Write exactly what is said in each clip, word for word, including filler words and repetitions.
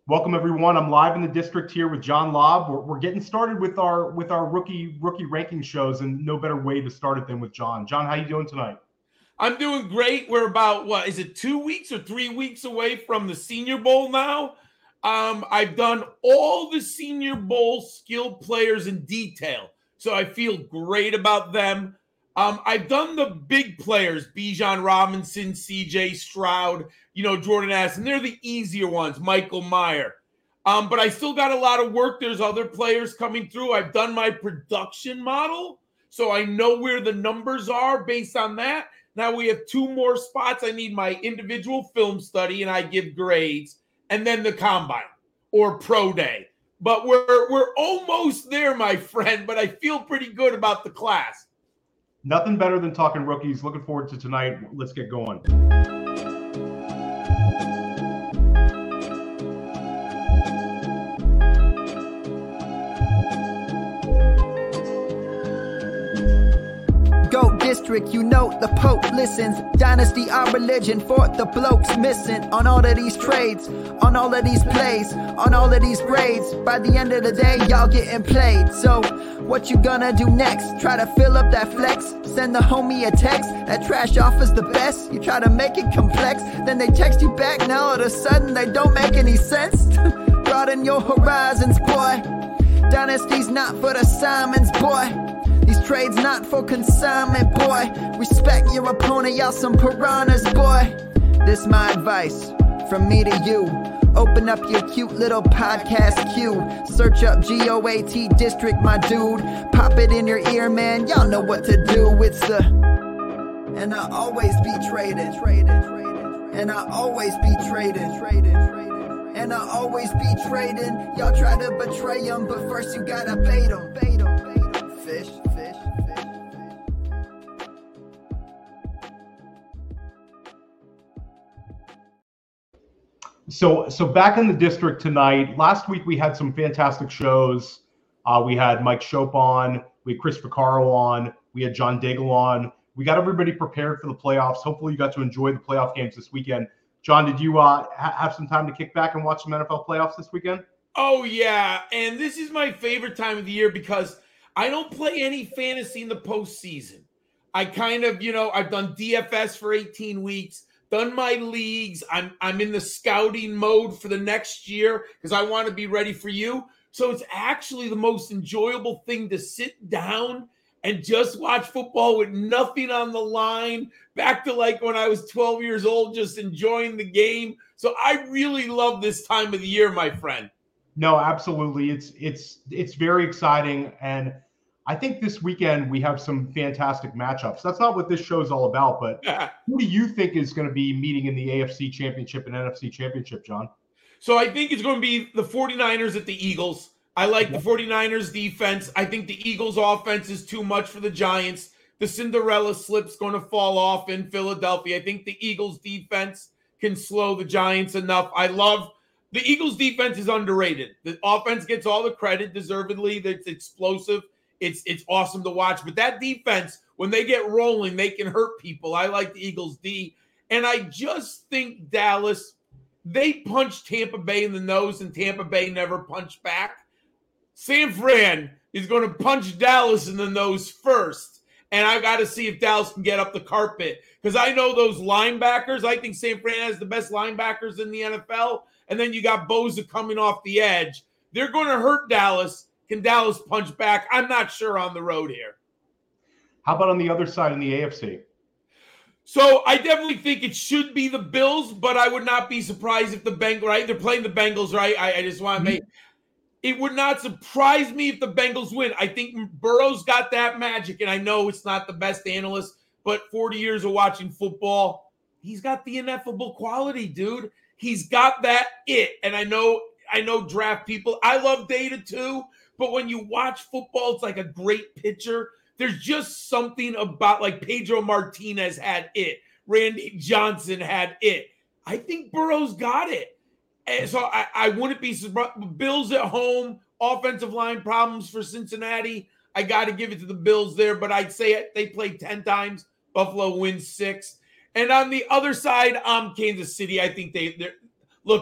Welcome everyone. I'm live in the district here with John Lobb. We're, we're getting started with our with our rookie rookie ranking shows, and no better way to start it than with John. John, how you doing tonight? I'm doing great. We're about, what, is it two weeks or three weeks away from the Senior Bowl now? Um, I've done all the Senior Bowl skilled players in detail, so I feel great about them. Um, I've done the big players, Bijan Robinson, C J Stroud, you know, Jordan Addison. They're the easier ones, Michael Mayer. Um, but I still got a lot of work. There's other players coming through. I've done my production model, so I know where the numbers are based on that. Now we have two more spots. I need my individual film study, and I give grades, and then the combine or pro day. But we're we're almost there, my friend, but I feel pretty good about the class. Nothing better than talking rookies. Looking forward to tonight. Let's get going. Go district, you know the Pope listens. Dynasty, our religion, for the blokes missing. On all of these trades, on all of these plays, on all of these grades. By the end of the day, y'all getting played. So, what you gonna do next? Try to fill up that flex? Send the homie a text? That trash offer's the best? You try to make it complex, then they text you back. Now all of a sudden they don't make any sense. Broaden your horizons, boy. Dynasty's not for the Simons, boy. These trades not for consignment, boy. Respect your opponent, y'all some piranhas, boy. This my advice from me to you. Open up your cute little podcast queue. Search up G O A T District, my dude. Pop it in your ear, man. Y'all know what to do. It's the... And I always be traded, traded, traded. And I always be traded, traded, traded. And I always be trading. Y'all try to betray them, but first you gotta bait them, bait them, bait them. Fish. So, so back in the district tonight. Last week we had some fantastic shows. Uh, we had Mike Shope on. We had Chris Vaccaro on. We had John Daigle on. We got everybody prepared for the playoffs. Hopefully you got to enjoy the playoff games this weekend. John, did you uh, ha- have some time to kick back and watch some N F L playoffs this weekend? Oh, yeah. And this is my favorite time of the year because I don't play any fantasy in the postseason. I kind of, you know, I've done D F S for eighteen weeks. Done my leagues. I'm I'm in the scouting mode for the next year because I want to be ready for you. So it's actually the most enjoyable thing to sit down and just watch football with nothing on the line. Back to like when I was twelve years old, just enjoying the game. So I really love this time of the year, my friend. No, absolutely. It's it's it's very exciting, and I think this weekend we have some fantastic matchups. That's not what this show is all about, but who do you think is going to be meeting in the A F C Championship and N F C Championship, John? So I think it's going to be the 49ers at the Eagles. I like the 49ers defense. I think the Eagles offense is too much for the Giants. The Cinderella slip's going to fall off in Philadelphia. I think the Eagles defense can slow the Giants enough. I love the Eagles defense is underrated. The offense gets all the credit deservedly. That's explosive. It's it's awesome to watch. But that defense, when they get rolling, they can hurt people. I like the Eagles D. And I just think Dallas, they punched Tampa Bay in the nose, and Tampa Bay never punched back. San Fran is going to punch Dallas in the nose first. And I got to see if Dallas can get up the carpet. Because I know those linebackers. I think San Fran has the best linebackers in the N F L. And then you got Bosa coming off the edge. They're going to hurt Dallas. Can Dallas punch back? I'm not sure on the road here. How about on the other side in the A F C? So I definitely think it should be the Bills, but I would not be surprised if the Bengals, right? They're playing the Bengals, right? I, I just want to make it would not surprise me if the Bengals win. I think Burrow's got that magic, and I know it's not the best analyst, but forty years of watching football, he's got the ineffable quality, dude. He's got that it. And I know, I know draft people. I love data too. But when you watch football, it's like a great pitcher. There's just something about, like, Pedro Martinez had it. Randy Johnson had it. I think Burrow's got it. And so I, I wouldn't be surprised. Bills at home, offensive line problems for Cincinnati. I got to give it to the Bills there, but I'd say it, they played ten times. Buffalo wins six. And on the other side, um, Kansas City, I think they – look it.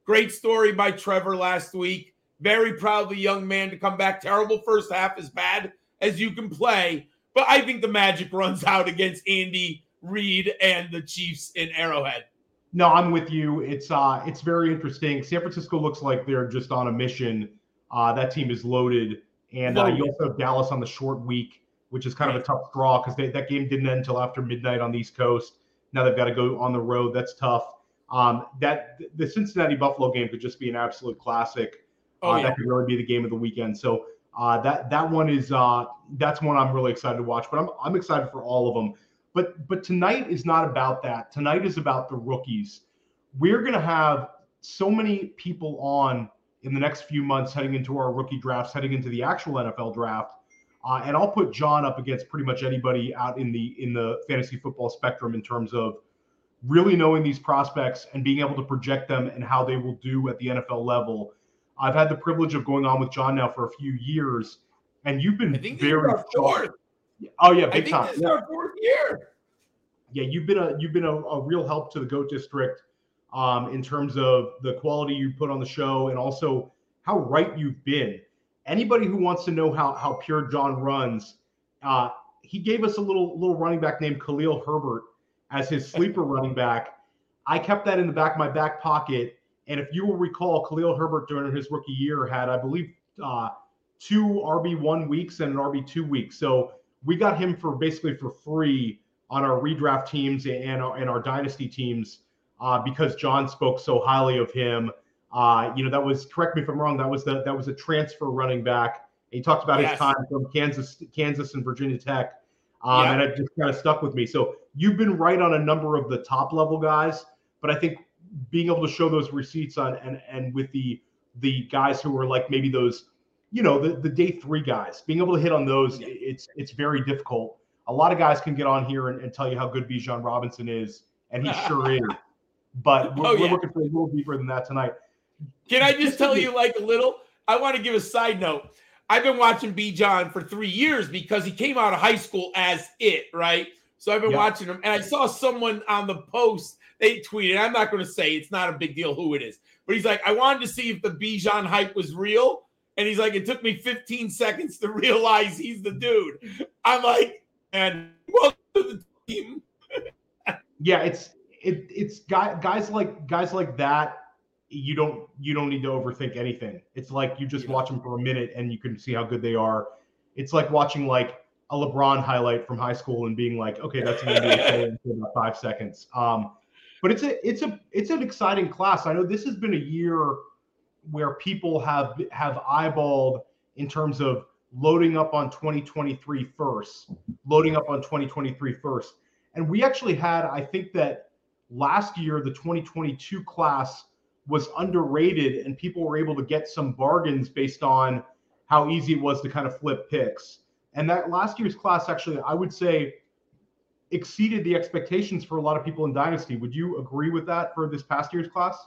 Great story by Trevor last week. Very proud of the young man to come back. Terrible first half, as bad as you can play. But I think the magic runs out against Andy Reid and the Chiefs in Arrowhead. No, I'm with you. It's uh, it's very interesting. San Francisco looks like they're just on a mission. Uh, that team is loaded. And uh, you also have Dallas on the short week, which is kind of a tough draw because that game didn't end until after midnight on the East Coast. Now they've got to go on the road. That's tough. Um, that the Cincinnati Buffalo game could just be an absolute classic. Oh, uh, yeah. That could really be the game of the weekend. So uh, that that one is uh, that's one I'm really excited to watch. But I'm I'm excited for all of them. But but tonight is not about that. Tonight is about the rookies. We're going to have so many people on in the next few months heading into our rookie drafts, heading into the actual N F L draft. Uh, and I'll put John up against pretty much anybody out in the in the fantasy football spectrum in terms of really knowing these prospects and being able to project them and how they will do at the N F L level. I've had the privilege of going on with John now for a few years, and you've been I think very this is our fourth. Oh yeah, I big think time. this is Yeah. our fourth year. Yeah, you've been a you've been a, a real help to the GOAT District um, in terms of the quality you put on the show and also how right you've been. Anybody who wants to know how how pure John runs, uh, he gave us a little little running back named Khalil Herbert as his sleeper running back. I kept that in the back of my back pocket, and if you will recall, Khalil Herbert during his rookie year had, I believe, uh, two R B one weeks and an R B two week. So we got him for basically for free on our redraft teams and our, and our dynasty teams uh, because John spoke so highly of him. Uh, you know, that was, correct me if I'm wrong, that was the, that was a transfer running back. He talked about Yes. his time from Kansas, Kansas and Virginia Tech. Um, Yeah. And it just kind of stuck with me. So you've been right on a number of the top level guys, but I think being able to show those receipts on and, and with the, the guys who are like maybe those, you know, the, the day three guys, being able to hit on those, Yeah. it's, it's very difficult. A lot of guys can get on here and, and tell you how good Bijan Robinson is, and he sure is. But we're, Oh, we're yeah. looking for a little deeper than that tonight. Can I just tell you like a little? I want to give a side note. I've been watching Bijan for three years because he came out of high school as it, right? So I've been Yeah. watching him, and I saw someone on the post, they tweeted, I'm not going to say, it's not a big deal who it is, but he's like, I wanted to see if the Bijan hype was real. And he's like, it took me fifteen seconds to realize he's the dude. I'm like, and welcome to the team. Yeah, it's it, it's guy, guys like guys like that. You don't you don't need to overthink anything. It's like you just Yeah. watch them for a minute and you can see how good they are. It's like watching like a LeBron highlight from high school and being like, okay, that's an N B A player in about five seconds. Um, but it's a it's a it's an exciting class. I know this has been a year where people have have eyeballed in terms of loading up on twenty twenty-three first, loading up on twenty twenty-three first. And we actually had, I think that last year, the twenty twenty-two class was underrated and people were able to get some bargains based on how easy it was to kind of flip picks. And that last year's class actually, I would say, exceeded the expectations for a lot of people in Dynasty. Would you agree with that for this past year's class?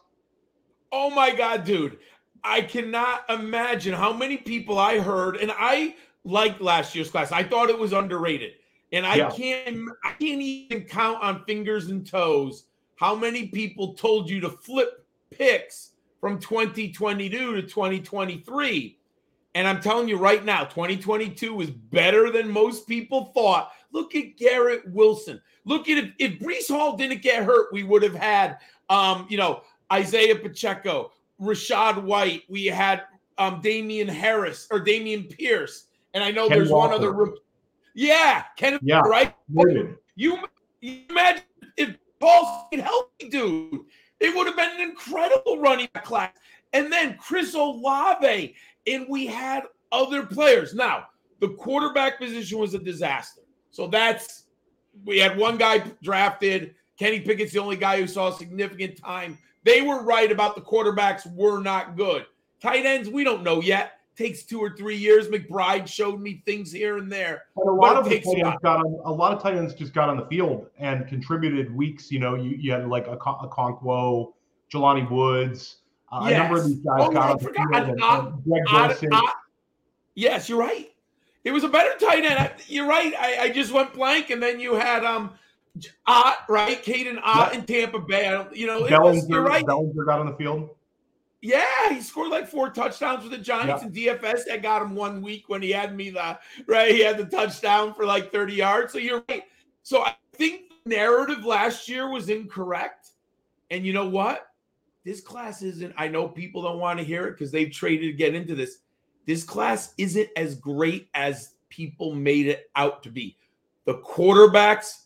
Oh my God, dude. I cannot imagine how many people I heard, and I liked last year's class. I thought it was underrated. And I Yeah. can't I can't even count on fingers and toes how many people told you to flip picks from twenty twenty-two to twenty twenty-three. And I'm telling you right now, twenty twenty-two was better than most people thought. Look at Garrett Wilson. Look at if, if Breece Hall didn't get hurt, we would have had um, you know, Isaiah Pacheco, Rashad White. We had um, Damian Harris or Damian Pierce. And I know Ken there's Walker. one other rookie. Yeah, Ken, Yeah. right? Morgan. You, you imagine if Paul stayed healthy, dude. It would have been an incredible running back class. And then Chris Olave, and we had other players. Now, the quarterback position was a disaster. So that's, we had one guy drafted. Kenny Pickett's the only guy who saw significant time. They were right about the quarterbacks were not good. Tight ends, we don't know yet. Takes two or three years. McBride showed me things here and there. And a lot But of it the takes tight a ends lot. got on, a lot of tight ends just got on the field and contributed weeks. You know, you, you had like a, a Conquo, Jelani Woods, uh, a number of these guys Oh, got I on the forgot. field. And, Odd- and Greg Odd- Dulcich. Odd- yes, you're right. It was a better tight end. I, you're right. I, I just went blank, and then you had um, Ott, right? Caden Ott Yeah. in Tampa Bay. I don't, you know, it was, you're Bellinger, right. Bellinger got on the field. Yeah, he scored like four touchdowns with the Giants Yeah. and D F S. That got him one week when he had me the right. He had the touchdown for like thirty yards. So you're right. So I think the narrative last year was incorrect. And you know what? This class isn't. I know people don't want to hear it because they've traded to get into this. This class isn't as great as people made it out to be. The quarterbacks,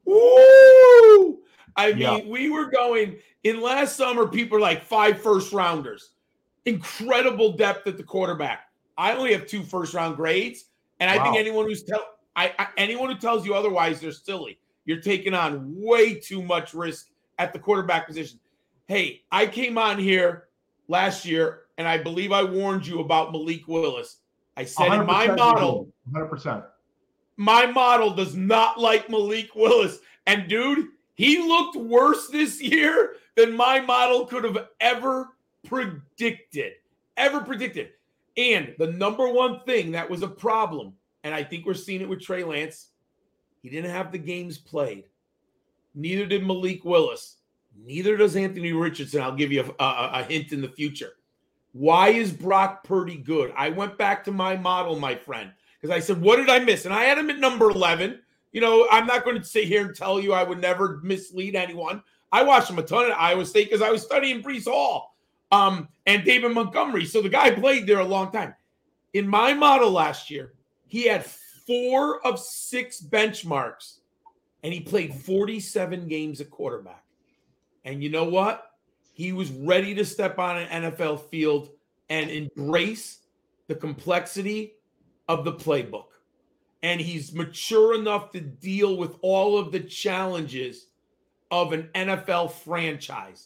woo! I mean, Yeah. we were going in last summer, people are like five first rounders. Incredible depth at the quarterback. I only have two first round grades. And I Wow. think anyone who's tell I, I anyone who tells you otherwise, they're silly. You're taking on way too much risk at the quarterback position. Hey, I came on here last year, and I believe I warned you about Malik Willis. I said in my model, one hundred percent. my model does not like Malik Willis. And dude, he looked worse this year than my model could have ever predicted. Ever predicted. And the number one thing that was a problem, and I think we're seeing it with Trey Lance, he didn't have the games played. Neither did Malik Willis. Neither does Anthony Richardson. I'll give you a, a, a hint in the future. Why is Brock Purdy good? I went back to my model, my friend, because I said, what did I miss? And I had him at number eleven. You know, I'm not going to sit here and tell you I would never mislead anyone. I watched him a ton at Iowa State because I was studying Breece Hall um, and David Montgomery. So the guy played there a long time. In my model last year, he had four of six benchmarks, and he played forty-seven games at quarterback. And you know what? He was ready to step on an N F L field and embrace the complexity of the playbook. And he's mature enough to deal with all of the challenges of an N F L franchise.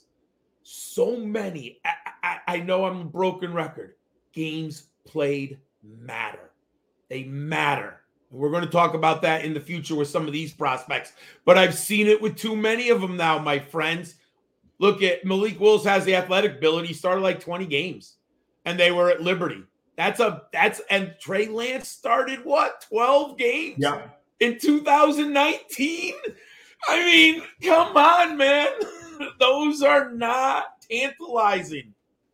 So many, I, I, I know I'm a broken record. Games played matter. They matter. And we're going to talk about that in the future with some of these prospects. But I've seen it with too many of them now, my friends. Look at Malik Willis has the athletic ability. He started like twenty games, and they were at Liberty. That's a that's and Trey Lance started what twelve games Yeah. in two thousand nineteen. I mean, come on, man. Those are not tantalizing.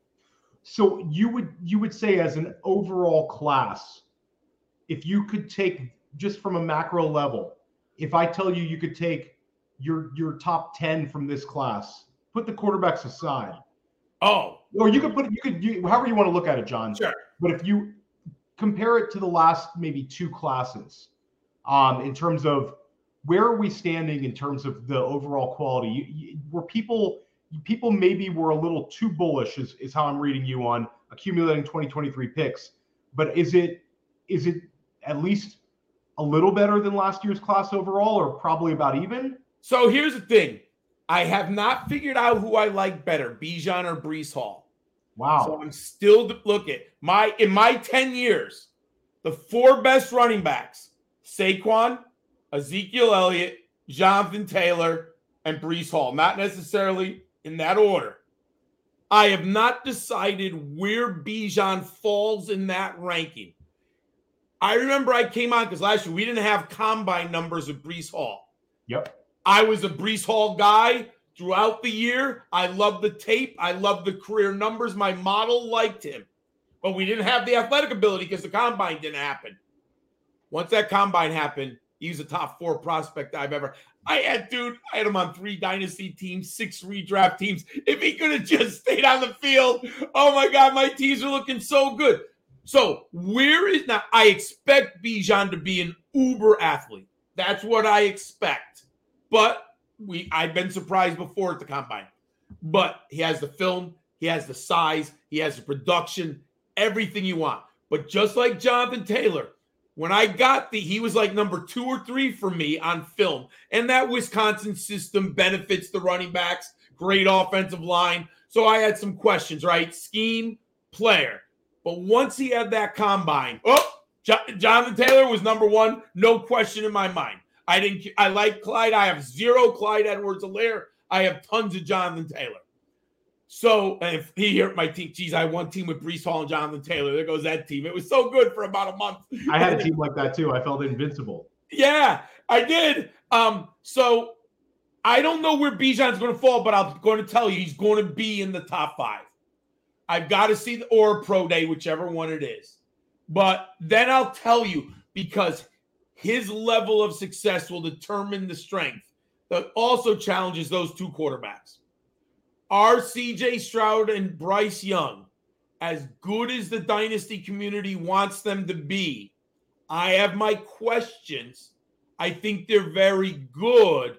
So you would you would say as an overall class, if you could take just from a macro level, if I tell you you could take your your top ten from this class, put the quarterbacks aside. Oh, Or you could put it, you could, you, however you want to look at it, John. sure. But if you compare it to the last maybe two classes, um, in terms of where are we standing in terms of the overall quality, you, you, were people, people maybe were a little too bullish, is, is how I'm reading you on accumulating twenty twenty-three picks. But is it, is it at least a little better than last year's class overall, or probably about even? So here's the thing. I have not figured out who I like better, Bijan or Breece Hall. Wow. So I'm still look at my in my ten years, the four best running backs: Saquon, Ezekiel Elliott, Jonathan Taylor, and Breece Hall. Not necessarily in that order. I have not decided where Bijan falls in that ranking. I remember I came on because last year we didn't have combine numbers with Breece Hall. Yep. I was a Breece Hall guy throughout the year. I loved the tape. I loved the career numbers. My model liked him. But we didn't have the athletic ability because the combine didn't happen. Once that combine happened, he was a top four prospect I've ever. I had, dude, I had him on three dynasty teams, six redraft teams. If he could have just stayed on the field, oh my God, my teams are looking so good. So where is now? I expect Bijan to be an uber athlete. That's what I expect. But we, I've been surprised before at the combine. But he has the film, he has the size, he has the production, everything you want. But just like Jonathan Taylor, when I got the, he was like number two or three for me on film. And that Wisconsin system benefits the running backs, great offensive line. So I had some questions, right? Scheme, player. But once he had that combine, oh, Jo- Jonathan Taylor was number one, no question in my mind. I didn't. I like Clyde. I have zero Clyde Edwards-Helaire. I have tons of Jonathan Taylor. So, and if he hurt my team, geez, I had one team with Breece Hall and Jonathan Taylor. There goes that team. It was so good for about a month. I had a team like that too. I felt invincible. Yeah, I did. Um, so I don't know where Bijan's going to fall, but I'm going to tell you he's going to be in the top five. I've got to see the or pro day, whichever one it is. But then I'll tell you, because his level of success will determine the strength that also challenges those two quarterbacks. Are C J Stroud and Bryce Young as good as the dynasty community wants them to be? I have my questions. I think they're very good.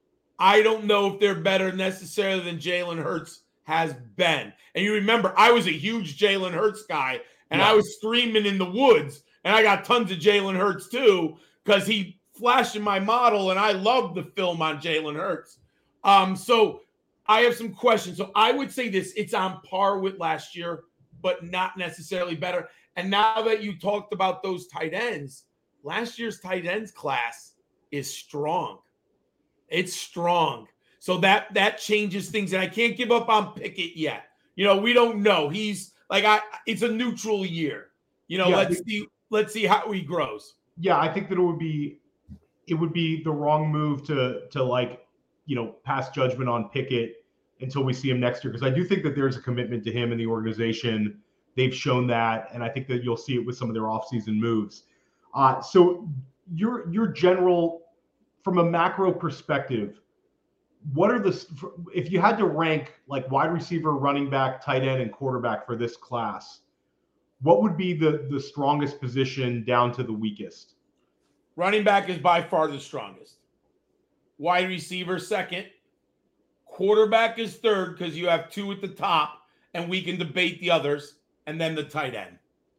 I don't know if they're better necessarily than Jalen Hurts has been. And you remember, I was a huge Jalen Hurts guy, and yeah. I was streaming in the woods, and I got tons of Jalen Hurts too, because he flashed in my model, and I loved the film on Jalen Hurts. Um, so I have some questions. So I would say this, it's on par with last year, but not necessarily better. And now that you talked about those tight ends, last year's tight ends class is strong. It's strong. So that that changes things. And I can't give up on Pickett yet. You know, we don't know. He's like, I. It's a neutral year. You know, yeah, let's think, see. Let's see how he grows. Yeah, I think that it would be, it would be the wrong move to to like, you know, pass judgment on Pickett until we see him next year, because I do think that there's a commitment to him in the organization. They've shown that, and I think that you'll see it with some of their offseason moves. Uh, so your your general, from a macro perspective, what are the, if you had to rank like wide receiver, running back, tight end, and quarterback for this class, what would be the the strongest position down to the weakest? Running back is by far the strongest. Wide receiver second. Quarterback is third, because you have two at the top, and we can debate the others, and then the tight end.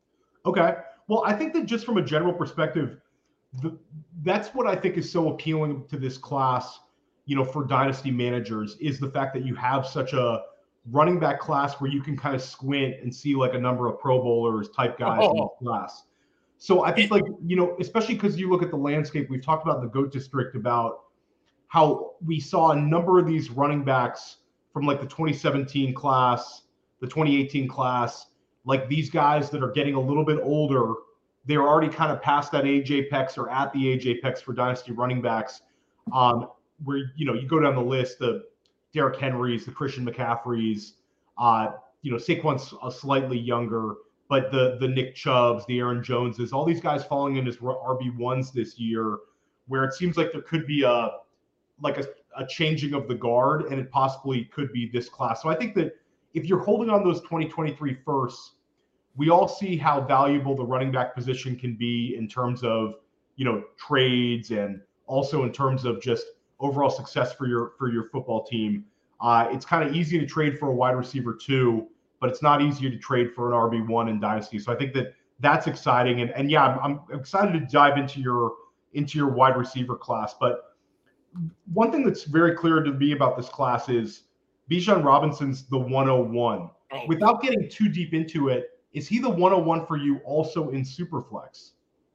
Okay. Well, I think that just from a general perspective, the, that's what I think is so appealing to this class, you know, for dynasty managers, is the fact that you have such a running back class where you can kind of squint and see like a number of Pro Bowlers type guys oh. in this class. So I think, like, you know, especially because you look at the landscape, we've talked about in the GOAT District about how we saw a number of these running backs from like the twenty seventeen class, the twenty eighteen class, like these guys that are getting a little bit older, they're already kind of past that age apex or at the age apex for dynasty running backs. Um, where, you know, you go down the list, the Derrick Henrys, the Christian McCaffreys, uh, you know, Saquon's a slightly younger, but the the Nick Chubbs, the Aaron Joneses, all these guys falling in as R B ones this year, where it seems like there could be a like a, a changing of the guard, and it possibly could be this class. So I think that if you're holding on those twenty twenty-three firsts, we all see how valuable the running back position can be in terms of, you know, trades, and also in terms of just overall success for your for your football team. Uh, it's kind of easy to trade for a wide receiver too, but it's not easier to trade for an R B one in Dynasty. So I think that that's exciting. And and yeah, I'm, I'm excited to dive into your into your wide receiver class. But one thing that's very clear to me about this class is Bijan Robinson's the one oh one. Oh. Without getting too deep into it, is he the one oh one for you also in Superflex?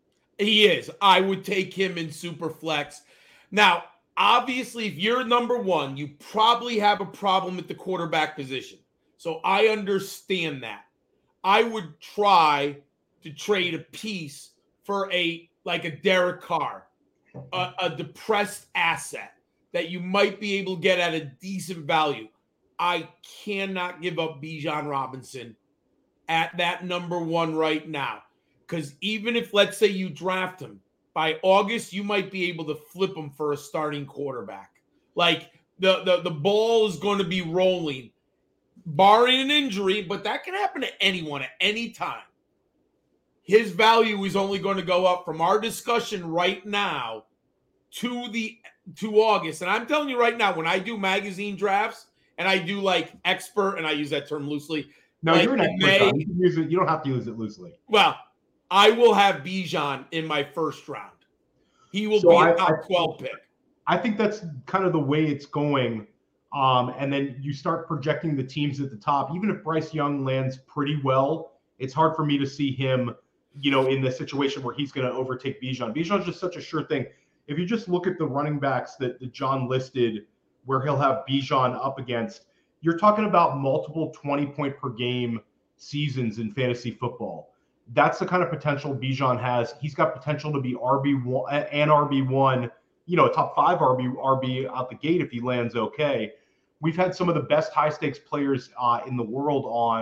He is. I would take him in Superflex. Now, obviously, if you're number one, you probably have a problem at the quarterback position. So I understand that. I would try to trade a piece for a like a Derek Carr, a, a depressed asset that you might be able to get at a decent value. I cannot give up Bijan Robinson at that number one right now. Because even if, let's say, you draft him, by August, you might be able to flip him for a starting quarterback. Like, the, the, the ball is going to be rolling, barring an injury, but that can happen to anyone at any time. His value is only going to go up from our discussion right now to the to August. And I'm telling you right now, when I do magazine drafts, and I do like expert, and I use that term loosely. No, like you're an expert. May, you, can use it, you don't have to use it loosely. Well, I will have Bijan in my first round. He will so be I, a top I, twelve pick. I think that's kind of the way it's going. Um, and then you start projecting the teams at the top. Even if Bryce Young lands pretty well, it's hard for me to see him, you know, in the situation where he's going to overtake Bijan. Bijan's just such a sure thing. If you just look at the running backs that, that John listed, where he'll have Bijan up against, you're talking about multiple twenty point per game seasons in fantasy football. That's the kind of potential Bijan has. He's got potential to be R B one and R B one, you know, top five R B R B out the gate if he lands okay. We've had some of the best high stakes players uh, in the world on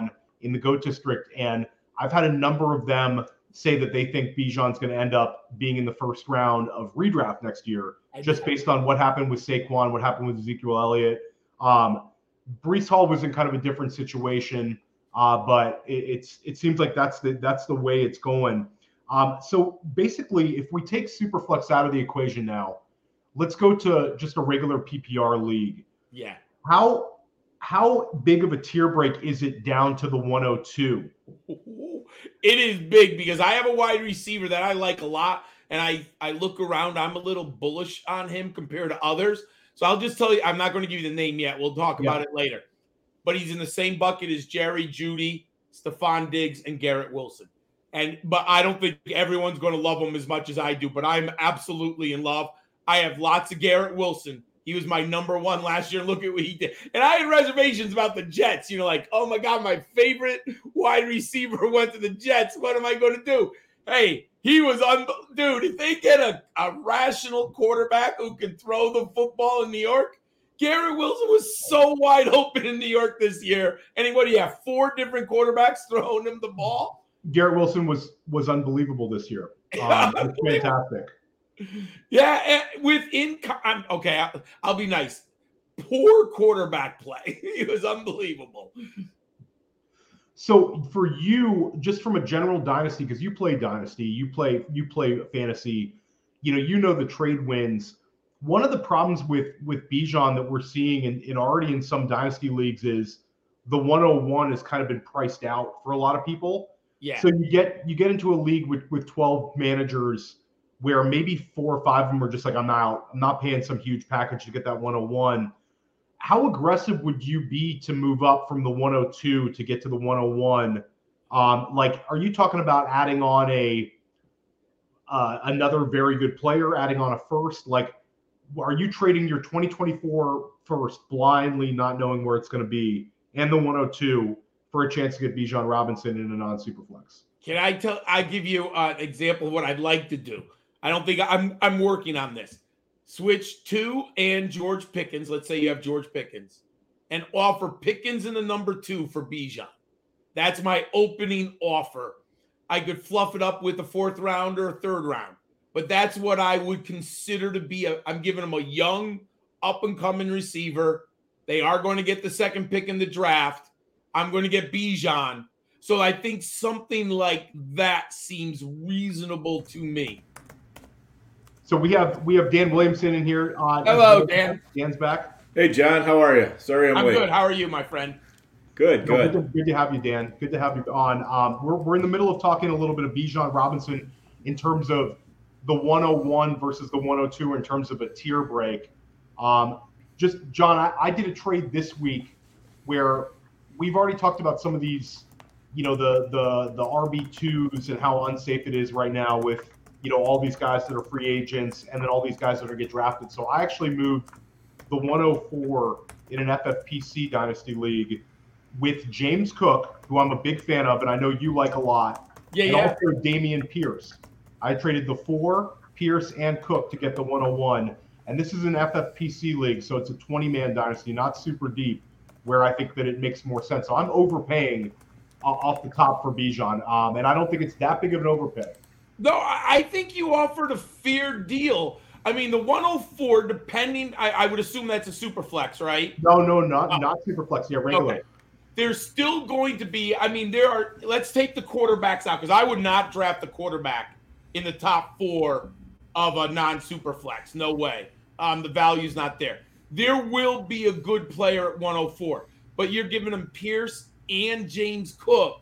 in the GOAT district. And I've had a number of them say that they think Bijan's going to end up being in the first round of redraft next year, just based on what happened with Saquon, what happened with Ezekiel Elliott. Um, Breece Hall was in kind of a different situation, uh, but it, it's it seems like that's the that's the way it's going. Um, so basically, if we take Superflex out of the equation now, let's go to just a regular P P R league. Yeah. How how big of a tier break is it down to the one oh two? It is big because I have a wide receiver that I like a lot, and I, I look around. I'm a little bullish on him compared to others. So I'll just tell you, I'm not going to give you the name yet. We'll talk Yeah. about it later. But he's in the same bucket as Jerry Jeudy, Stephon Diggs, and Garrett Wilson. And but I don't think everyone's going to love him as much as I do, but I'm absolutely in love. I have lots of Garrett Wilson. He was my number one last year. Look at what he did. And I had reservations about the Jets. You know, like, oh, my God, my favorite wide receiver went to the Jets. What am I going to do? Hey, he was un- – dude, if they get a, a rational quarterback who can throw the football in New York, Garrett Wilson was so wide open in New York this year. And what do you have, four different quarterbacks throwing him the ball? Garrett Wilson was was unbelievable this year. Um, it was fantastic. Yeah, within – okay, I'll, I'll be nice. Poor quarterback play. It was unbelievable. So for you, just from a general dynasty, because you play dynasty, you play you play fantasy, you know, you know the trade wins. One of the problems with with Bijan that we're seeing in, in already in some dynasty leagues is the one oh one has kind of been priced out for a lot of people. Yeah. So you get you get into a league with with twelve managers where maybe four or five of them are just like, I'm not I'm not paying some huge package to get that one oh one. How aggressive would you be to move up from the one oh two to get to the one oh one? Um, like, are you talking about adding on a uh, another very good player, adding on a first? Like, are you trading your twenty twenty-four first blindly, not knowing where it's going to be, and the one oh two for a chance to get Bijan Robinson in a non-superflex? Can I tell? I give you an example of what I'd like to do. I don't think I'm. I'm working on this. Switch two and George Pickens. Let's say you have George Pickens, and offer Pickens in the number two for Bijan. That's my opening offer. I could fluff it up with a fourth round or a third round, but that's what I would consider to be a. I'm giving them a young, up and coming receiver. They are going to get the second pick in the draft. I'm going to get Bijan. So I think something like that seems reasonable to me. So we have we have Dan Williamson in here. Uh, Hello, Dan. Dan's back. Hey, John, how are you? Sorry I'm, I'm late. good. How are you, my friend? Good, No, good. good, to, good to have you, Dan. Good to have you on. Um, we're we're in the middle of talking a little bit of Bijan Robinson in terms of the one oh one versus the one oh two in terms of a tier break. Um, just John, I, I did a trade this week where we've already talked about some of these, you know, the the the R B twos and how unsafe it is right now with, you know, all these guys that are free agents and then all these guys that are get drafted. So I actually moved the one oh four in an F F P C Dynasty League with James Cook, who I'm a big fan of and I know you like a lot. Yeah, and yeah. also Dameon Pierce. I traded the four, Pierce, and Cook to get the one oh one. And this is an F F P C league, so it's a twenty-man dynasty, not super deep, where I think that it makes more sense. So I'm overpaying uh, off the top for Bijan, um, and I don't think it's that big of an overpay. No, I think you offered a fair deal. I mean, the one oh four, depending, I, I would assume that's a super flex, right? No, no, not Oh. not super flex. Yeah, regular. Okay. There's still going to be, I mean, there are, let's take the quarterbacks out, because I would not draft the quarterback in the top four of a non-super flex. No way. Um, the value's not there. There will be a good player at one oh four, but you're giving him Pierce and James Cook.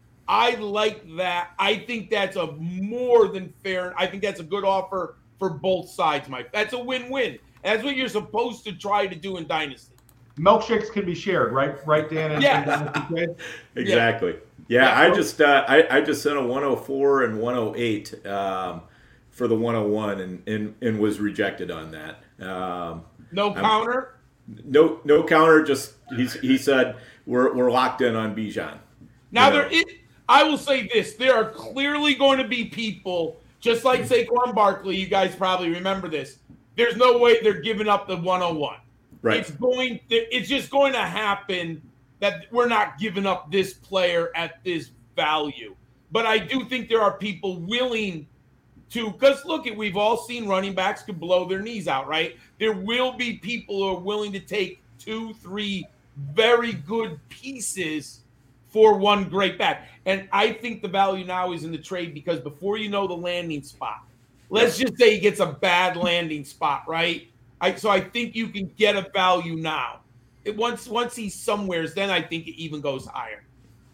I like that. I think that's a more than fair. I think that's a good offer for both sides, Mike. That's a win-win. That's what you're supposed to try to do in Dynasty. Milkshakes can be shared, right? Right, Dan? And, Yes. and Dynasty Kid? Exactly. Yeah, Yeah. I just uh, I, I just sent a one oh four and one oh eight um, for the one oh one and, and, and was rejected on that. Um, No counter? no no counter. Just he's, he said we're we're locked in on Bijan. Now, You know. there is, I will say this. There are clearly going to be people, just like Saquon Barkley, you guys probably remember this. There's no way they're giving up the one oh one. Right. It's going. It's just going to happen that we're not giving up this player at this value. But I do think there are people willing to, because look, at we've all seen running backs could blow their knees out, right? There will be people who are willing to take two, three very good pieces for one great back. And I think the value now is in the trade, because before you know the landing spot, let's just say he gets a bad landing spot, right? I, so I think you can get a value now. It, once once he's somewheres, then I think it even goes higher.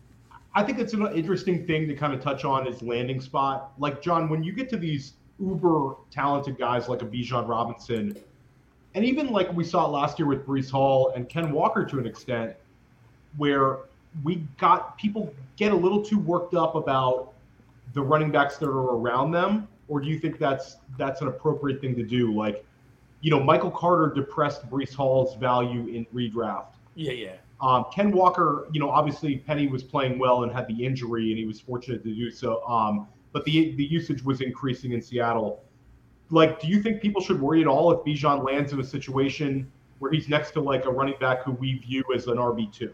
I think it's an interesting thing to kind of touch on is landing spot. Like, John, when you get to these uber talented guys like a Bijan Robinson, and even like we saw last year with Breece Hall and Ken Walker to an extent, where we got people get a little too worked up about the running backs that are around them, or do you think that's that's an appropriate thing to do? Like, you know, Michael Carter depressed Breece Hall's value in redraft. Yeah, yeah. Um, Ken Walker, you know, obviously Penny was playing well and had the injury, and he was fortunate to do so. Um, but the the usage was increasing in Seattle. Like, do you think people should worry at all if Bijan lands in a situation where he's next to like a running back who we view as an R B two?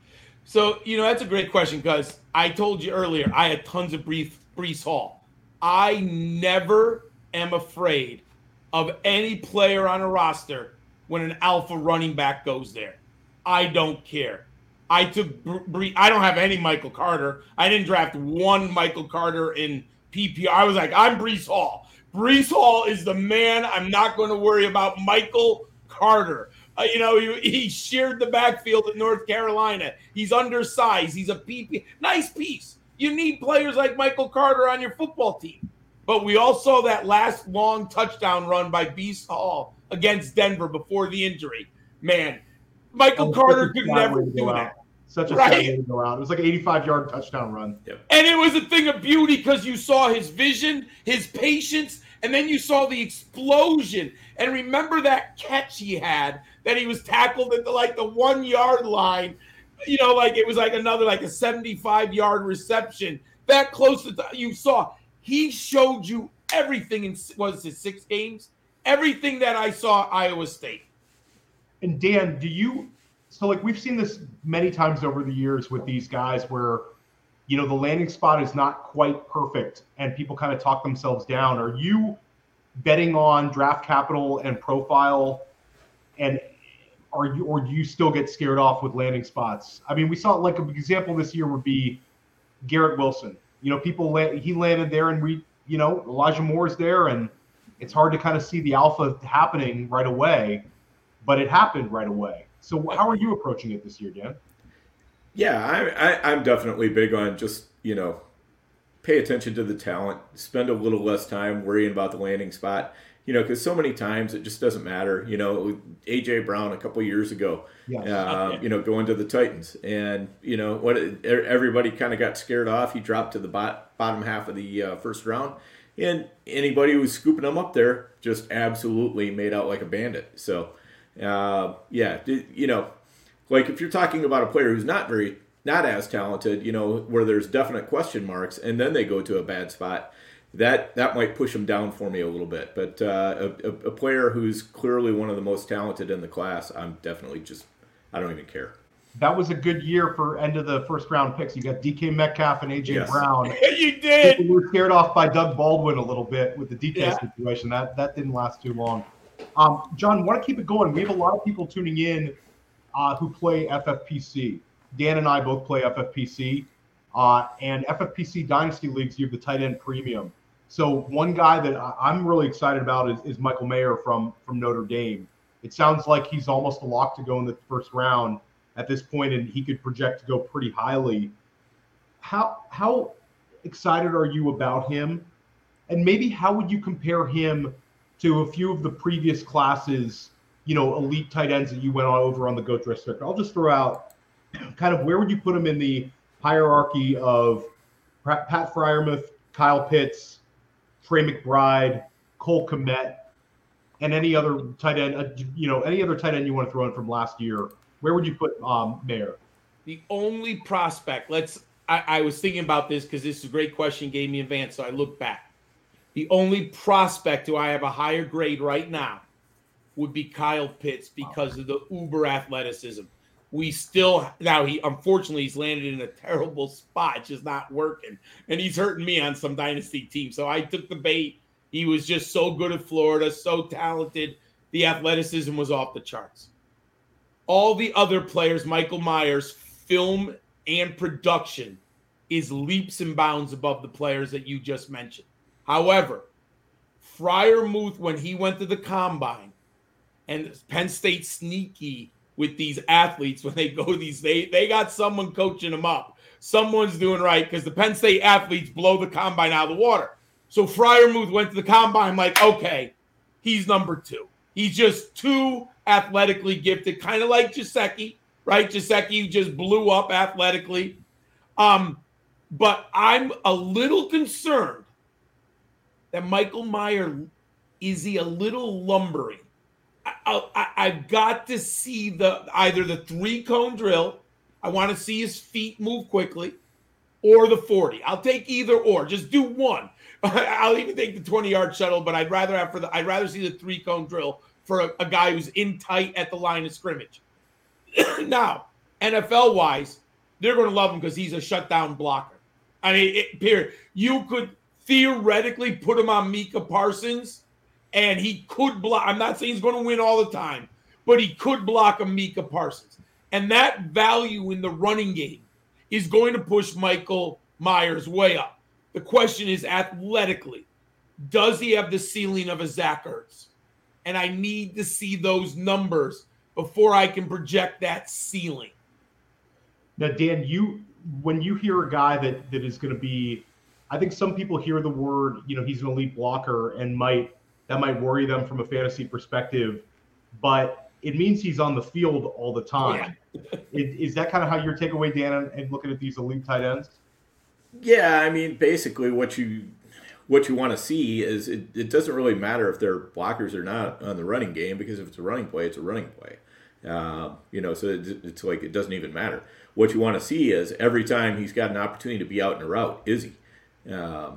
So, you know, that's a great question, because I told you earlier, I had tons of Breece, Breece Hall. I never am afraid of any player on a roster when an alpha running back goes there. I don't care. I took Bre- I don't have any Michael Carter. I didn't draft one Michael Carter in P P R. I was like, I'm Breece Hall. Breece Hall is the man. I'm not going to worry about Michael Carter. Uh, you know, he, he sheared the backfield at North Carolina. He's undersized. He's a P P. Nice piece. You need players like Michael Carter on your football team. But we all saw that last long touchdown run by Breece Hall against Denver before the injury. Man, Michael Oh, Carter could never do that. out. Such a Right. sad way to go out. It was like an eighty-five yard touchdown run. Yep. And it was a thing of beauty because you saw his vision, his patience, and then you saw the explosion. And remember that catch he had that he was tackled at the like the one yard line. You know, like it was like another like a seventy-five yard reception. That close to the, you saw. He showed you everything in was it six games? Everything that I saw Iowa State. And Dan, do you so like we've seen this many times over the years with these guys where, you know, the landing spot is not quite perfect and people kind of talk themselves down. Are you betting on draft capital and profile, and are you or do you still get scared off with landing spots? I mean, we saw like an example this year would be Garrett Wilson. You know, people he landed there, and we, you know, Elijah Moore's there, and it's hard to kind of see the alpha happening right away, but it happened right away. So how are you approaching it this year, Dan? Yeah, I, I, I'm definitely big on just, you know, pay attention to the talent, spend a little less time worrying about the landing spot, you know, because so many times it just doesn't matter. You know, A J Brown a couple years ago, Yes. uh, Okay. you know, going to the Titans, and, you know, what everybody kind of got scared off. He dropped to the bot, bottom half of the uh, first round, and anybody who was scooping him up there just absolutely made out like a bandit. So, uh, yeah, you know, like if you're talking about a player who's not very, not as talented, you know, where there's definite question marks, and then they go to a bad spot, that that might push them down for me a little bit. But uh, a, a player who's clearly one of the most talented in the class, I'm definitely just, I don't even care. That was a good year for end of the first round picks. You got D K Metcalf and A J Yes. Brown. You did. We were scared off by Doug Baldwin a little bit with the D K Yeah. situation. That that didn't last too long. Um, John, want to keep it going. We have a lot of people tuning in uh, who play F F P C. Dan and I both play F F P C, uh, and F F P C Dynasty Leagues, you have the tight end premium. So one guy that I- I'm really excited about is, is Michael Mayer from, from Notre Dame. It sounds like he's almost a lock to go in the first round at this point, and he could project to go pretty highly. How how excited are you about him? And maybe how would you compare him to a few of the previous classes, you know, elite tight ends that you went on over on the Goat Dress circuit? I'll just throw out kind of where would you put him in the hierarchy of Pat Freiermuth, Kyle Pitts, Trey McBride, Cole Kmet, and any other tight end, uh, you know, any other tight end you want to throw in from last year? Where would you put um, Mayer? The only prospect, let's, I, I was thinking about this because this is a great question you gave me in advance, so I look back. The only prospect who I have a higher grade right now would be Kyle Pitts because of the uber athleticism. We still now he unfortunately he's landed in a terrible spot. It's just not working, and he's hurting me on some dynasty team. So I took the bait. He was just so good at Florida, so talented. The athleticism was off the charts. All the other players, Michael Myers, film and production is leaps and bounds above the players that you just mentioned. However, Freiermuth, when he went to the combine, and Penn State sneaky with these athletes when they go these, they they got someone coaching them up. Someone's doing right because the Penn State athletes blow the combine out of the water. So Freiermuth went to the combine like, okay, he's number two. He's just too athletically gifted, kind of like Gesicki, right? Gesicki just blew up athletically. Um, but I'm a little concerned that Michael Mayer, is he a little lumbering? I, I, I've got to see the either the three-cone drill. I want to see his feet move quickly, or the forty. I'll take either or. Just do one. I'll even take the twenty-yard shuttle, but I'd rather have for the I'd rather see the three-cone drill for a, a guy who's in tight at the line of scrimmage. Now, N F L-wise, they're going to love him because he's a shutdown blocker. I mean, it, period. You could theoretically put him on Micah Parsons, and he could block. I'm not saying he's going to win all the time, but he could block a Micah Parsons. And that value in the running game is going to push Michael Myers way up. The question is, athletically, does he have the ceiling of a Zach Ertz? And I need to see those numbers before I can project that ceiling. Now, Dan, you when you hear a guy that that is going to be, I think some people hear the word, you know, he's an elite blocker and might that might worry them from a fantasy perspective, but it means he's on the field all the time. Oh, yeah. is, is that kind of how your takeaway, Dan, and, and looking at these elite tight ends? Yeah, I mean, basically what you what you want to see is it, it doesn't really matter if they're blockers or not on the running game, because if it's a running play, it's a running play. Uh, you know, so it, it's like it doesn't even matter. What you want to see is every time he's got an opportunity to be out in a route, is he? Um,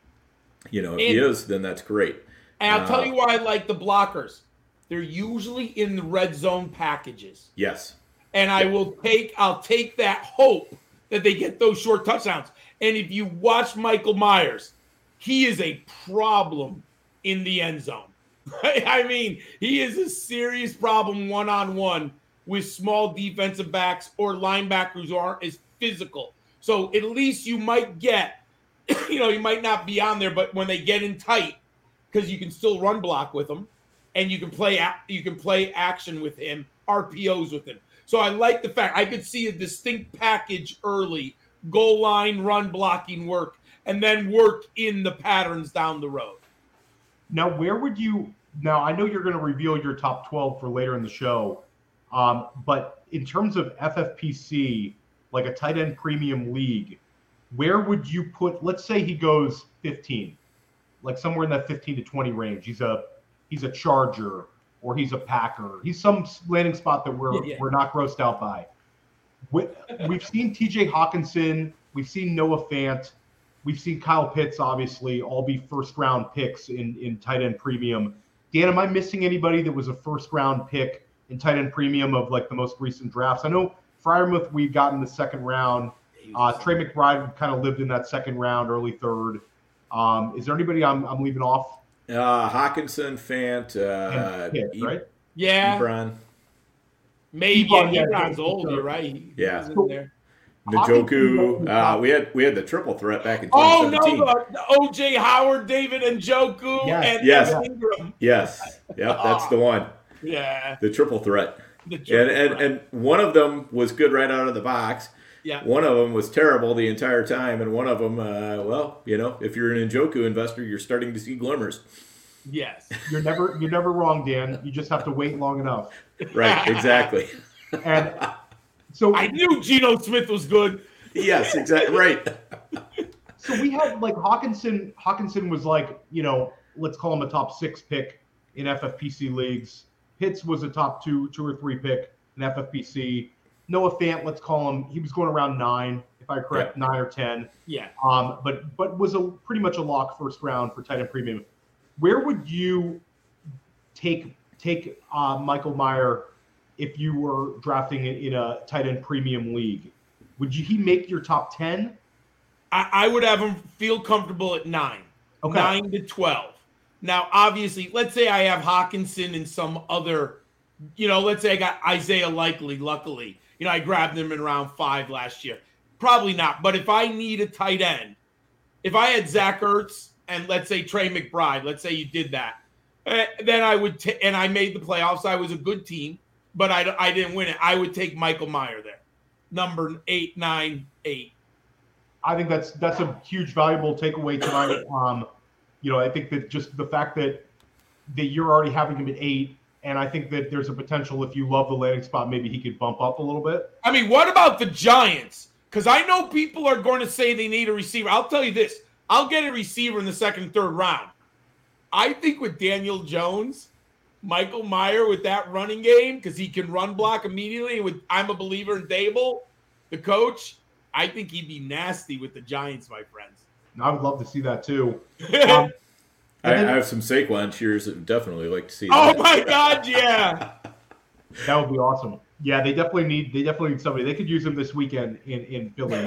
you know, if and, he is, then that's great. And I'll uh, tell you why I like the blockers. They're usually in the red zone packages. Yes. And I will take, I'll take that hope that they get those short touchdowns. And if you watch Michael Myers, he is a problem in the end zone. I mean, he is a serious problem one-on-one with small defensive backs or linebackers who aren't as physical. So at least you might get, you know, you might not be on there, but when they get in tight, because you can still run block with them, and you can play you can play action with him, R P Os with him. So I like the fact I could see a distinct package early, goal line, run blocking work, and then work in the patterns down the road. Now, where would you – now, I know you're going to reveal your top twelve for later in the show, um, but in terms of F F P C, like a tight end premium league, where would you put – let's say he goes fifteen, like somewhere in that fifteen to twenty range. He's a he's a Charger or he's a Packer. He's some landing spot that we're yeah, yeah. we're not grossed out by. We've seen T J Hawkinson. We've seen Noah Fant. We've seen Kyle Pitts, obviously, all be first-round picks in, in tight end premium. Dan, am I missing anybody that was a first-round pick in tight end premium of, like, the most recent drafts? I know Freiermuth we got in the second round. Uh, Trey McBride kind of lived in that second round, early third. Um, is there anybody I'm, I'm leaving off? Uh, Hawkinson, Fant, uh, Pitts, right? Yeah. Ebron. Maybe Ebron, yeah, yeah, Ebron's old, you're right. He, yeah. he was in there. Njoku, uh, we had we had the triple threat back in Oh twenty seventeen. no, the, the O J Howard, David Njoku, Yes. and Yes. Evan Ingram. Yes, yep, that's the one. Yeah, The triple threat. the triple And, and threat. and one of them was good right out of the box. yeah. One of them was terrible the entire time, and one of them, uh, well, you know, if you're an Njoku investor, you're starting to see glimmers. Yes. You're never you're never wrong, Dan. You just have to wait long enough. Right, exactly. And so I knew Geno Smith was good. Yes, exactly. Right. So we had like Hawkinson. Hawkinson was like, you know, let's call him a top six pick in F F P C leagues. Pitts was a top two, two or three pick in F F P C. Noah Fant, let's call him. He was going around nine, if I correct, yeah. nine or ten. Yeah. Um, but but was a pretty much a lock first round for tight end premium. Where would you take take uh, Michael Mayer if you were drafting in a tight end premium league? Would you, he make your top ten? I, I would have him feel comfortable at nine, okay. nine to twelve. Now, obviously, let's say I have Hawkinson and some other, you know, let's say I got Isaiah Likely, luckily. You know, I grabbed him in round five last year. Probably not. But if I need a tight end, if I had Zach Ertz and let's say Trey McBride, let's say you did that, then I would, t- and I made the playoffs. I was a good team, but I, I didn't win it. I would take Michael Mayer there. Number eight, nine, eight. I think that's that's a huge, valuable takeaway tonight. Um, you know, I think that just the fact that that you're already having him at eight, and I think that there's a potential if you love the landing spot, maybe he could bump up a little bit. I mean, what about the Giants? Because I know people are going to say they need a receiver. I'll tell you this. I'll get a receiver in the second and third round. I think with Daniel Jones, Michael Mayer with that running game, because he can run block immediately. With I'm a believer in Dable, the coach, I think he'd be nasty with the Giants, my friends. I would love to see that too. Um, I, I have some Saquon cheers that would definitely like to see oh that. my God, yeah. That would be awesome. Yeah, they definitely need they definitely need somebody. They could use him this weekend in, in Philly.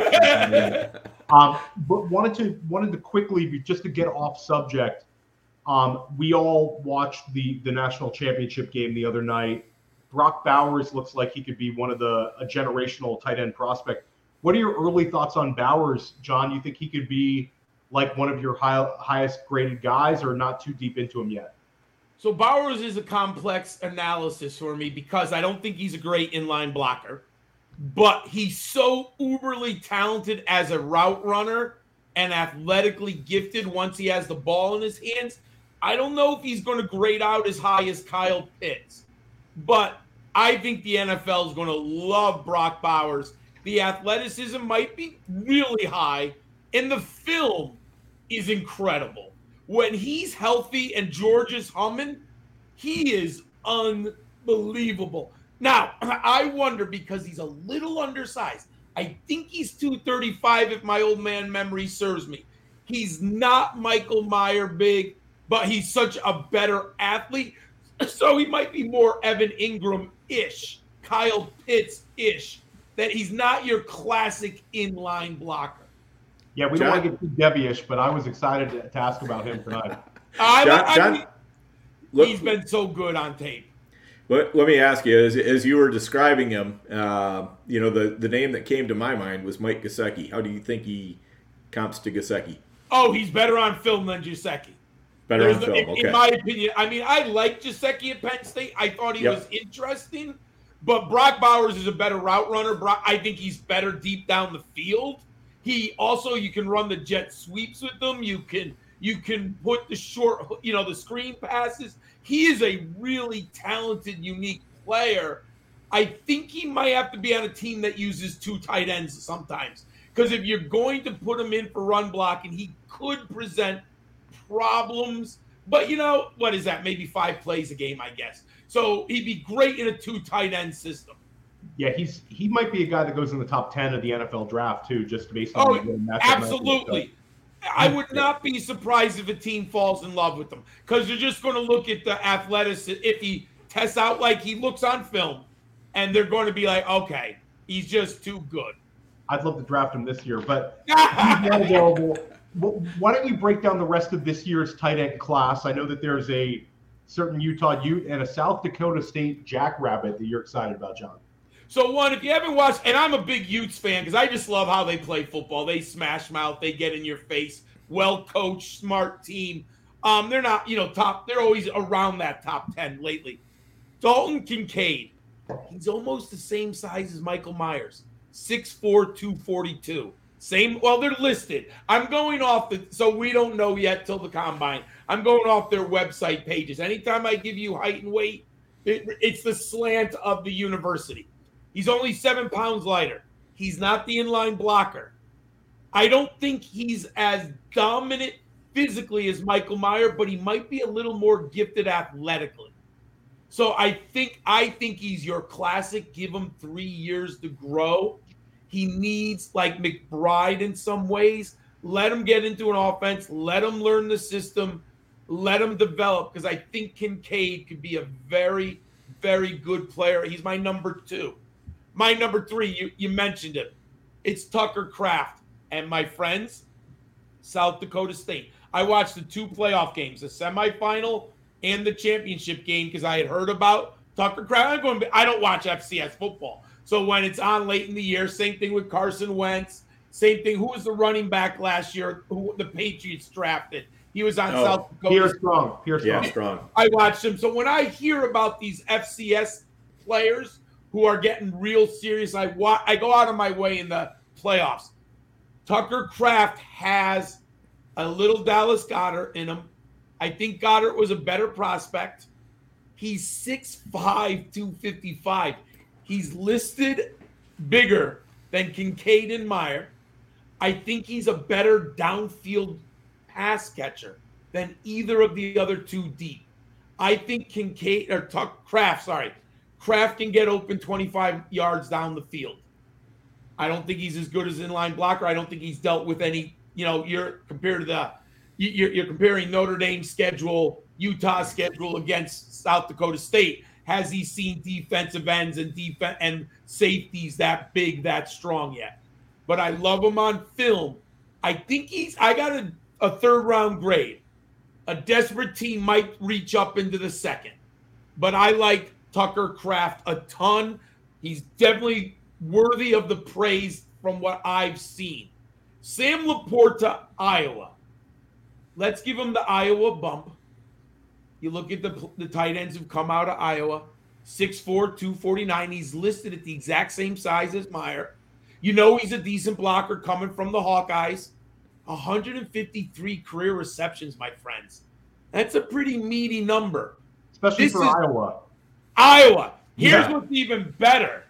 um, but wanted to wanted to quickly, just to get off subject. Um, we all watched the the national championship game the other night. Brock Bowers looks like he could be one of the a generational tight end prospect. What are your early thoughts on Bowers, John? You think he could be like one of your high, highest graded guys, or not too deep into him yet? So Bowers is a complex analysis for me because I don't think he's a great inline blocker, but he's so uberly talented as a route runner and athletically gifted once he has the ball in his hands. I don't know if he's going to grade out as high as Kyle Pitts, but I think the N F L is going to love Brock Bowers. The athleticism might be really high, and the film is incredible. When he's healthy and George is humming, he is unbelievable. Now, I wonder, because he's a little undersized. I think he's two thirty-five if my old man memory serves me. He's not Michael Mayer big, but he's such a better athlete. So he might be more Evan Ingram-ish, Kyle Pitts-ish, that he's not your classic inline blocker. Yeah, we John, don't want to get too Debbie-ish, but I was excited to, to ask about him tonight. I, John, I John, mean, look, he's been so good on tape. Let, let me ask you, as, as you were describing him, uh, you know, the, the name that came to my mind was Mike Gesicki. How do you think he comps to Gesicki? Oh, he's better on film than Gesicki. Better There's on film, in, okay. in my opinion, I mean, I like Gesicki at Penn State. I thought he Yep. was interesting, but Brock Bowers is a better route runner. Brock, I think he's better deep down the field. He also, you can run the jet sweeps with them. You can you can put the short, you know, the screen passes. He is a really talented, unique player. I think he might have to be on a team that uses two tight ends sometimes, because if you're going to put him in for run blocking, he could present problems. But you know, what is that? Maybe five plays a game, I guess. So he'd be great in a two tight end system. Yeah, he's he might be a guy that goes in the top ten of the N F L draft too, just based on Oh, the matchup. absolutely. I would not be surprised if a team falls in love with him, because they're just going to look at the athleticism. If he tests out like he looks on film, and they're going to be like, okay, he's just too good. I'd love to draft him this year, but he's not available. Why don't you break down the rest of this year's tight end class? I know that there's a certain Utah Ute and a South Dakota State Jackrabbit that you're excited about, John. So one, if you haven't watched, and I'm a big Utes fan because I just love how they play football. They smash mouth, they get in your face, well coached, smart team. Um, they're not, you know, top. They're always around that top ten lately. Dalton Kincaid, he's almost the same size as Michael Myers, six four, two forty-two. Same. Well, they're listed. I'm going off the, so we don't know yet till the combine. I'm going off their website pages. Anytime I give you height and weight, it, it's the slant of the university. He's only seven pounds lighter. He's not the inline blocker. I don't think he's as dominant physically as Michael Mayer, but he might be a little more gifted athletically. So I think I think he's your classic. Give him three years to grow. He needs, like McBride in some ways, let him get into an offense, let him learn the system, let him develop, because I think Kincaid could be a very, very good player. He's my number two. My number three, you, you mentioned him. It's Tucker Kraft. And my friends, South Dakota State. I watched the two playoff games, the semifinal and the championship game, because I had heard about Tucker Kraft. I'm going, I don't watch F C S football. So when it's on late in the year, same thing with Carson Wentz. Same thing. Who was the running back last year who the Patriots drafted? He was on Oh, South Dakota. Pierre Strong. Pierre Strong. Yeah, strong. I watched him. So when I hear about these F C S players who are getting real serious, I wa- I go out of my way in the playoffs. Tucker Kraft has a little Dallas Goedert in him. I think Goddard was a better prospect. He's six five, two fifty-five. He's listed bigger than Kincaid and Meyer. I think he's a better downfield pass catcher than either of the other two deep. I think Kincaid or Tuck Kraft, sorry, Kraft can get open twenty-five yards down the field. I don't think he's as good as an inline blocker. I don't think he's dealt with any, you know, you're compared to the, you're, you're comparing Notre Dame's schedule, Utah's schedule against South Dakota State. Has he seen defensive ends and defense and safeties that big, that strong yet? But I love him on film. I think he's, I got a, a third round grade. A desperate team might reach up into the second. But I like Tucker Kraft a ton. He's definitely worthy of the praise from what I've seen. Sam Laporta, Iowa. Let's give him the Iowa bump. You look at the, the tight ends who've come out of Iowa. six four, two forty-nine. He's listed at the exact same size as Meyer. You know he's a decent blocker coming from the Hawkeyes. one hundred fifty-three career receptions, my friends. That's a pretty meaty number. Especially This for is- Iowa. Iowa. Here's Yeah. what's even better.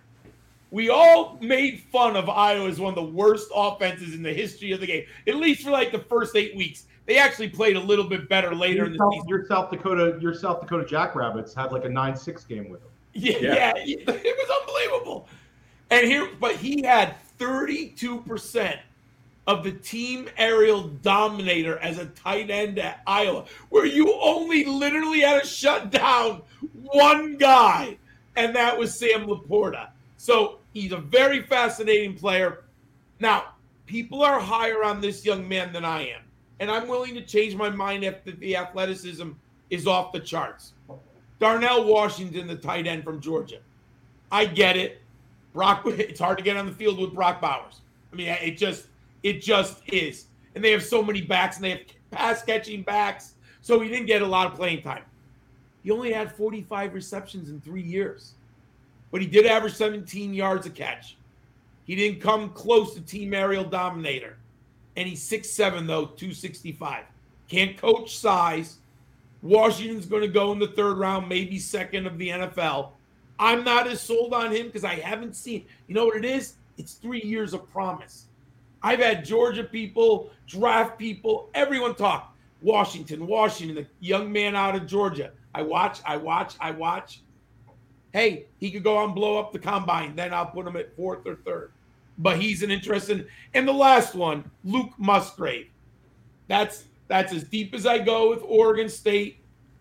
We all made fun of Iowa as one of the worst offenses in the history of the game, at least for like the first eight weeks. They actually played a little bit better later Your in the South, season. your South Dakota, your South Dakota Jackrabbits had like a nine six game with them. Yeah, Yeah. yeah, it was unbelievable. And here, but he had thirty-two percent of the team aerial dominator as a tight end at Iowa, where you only literally had to shut down one guy, and that was Sam Laporta. So he's a very fascinating player. Now, people are higher on this young man than I am, and I'm willing to change my mind if the, the athleticism is off the charts. Darnell Washington, the tight end from Georgia. I get it. Brock, it's hard to get on the field with Brock Bowers. I mean, it just, it just is. And they have so many backs, and they have pass catching backs. So he didn't get a lot of playing time. He only had forty-five receptions in three years, but he did average seventeen yards a catch. He didn't come close to team aerial dominator. And he's six seven, though, two sixty-five. Can't coach size. Washington's going to go in the third round, maybe second of the N F L. I'm not as sold on him because I haven't seen. You know what it is? It's three years of promise. I've had Georgia people, draft people, everyone talk. Washington, Washington, the young man out of Georgia. I watch, I watch, I watch. Hey, he could go on and blow up the combine. Then I'll put him at fourth or third. But he's an interesting. And the last one, Luke Musgrave. That's that's as deep as I go with Oregon State.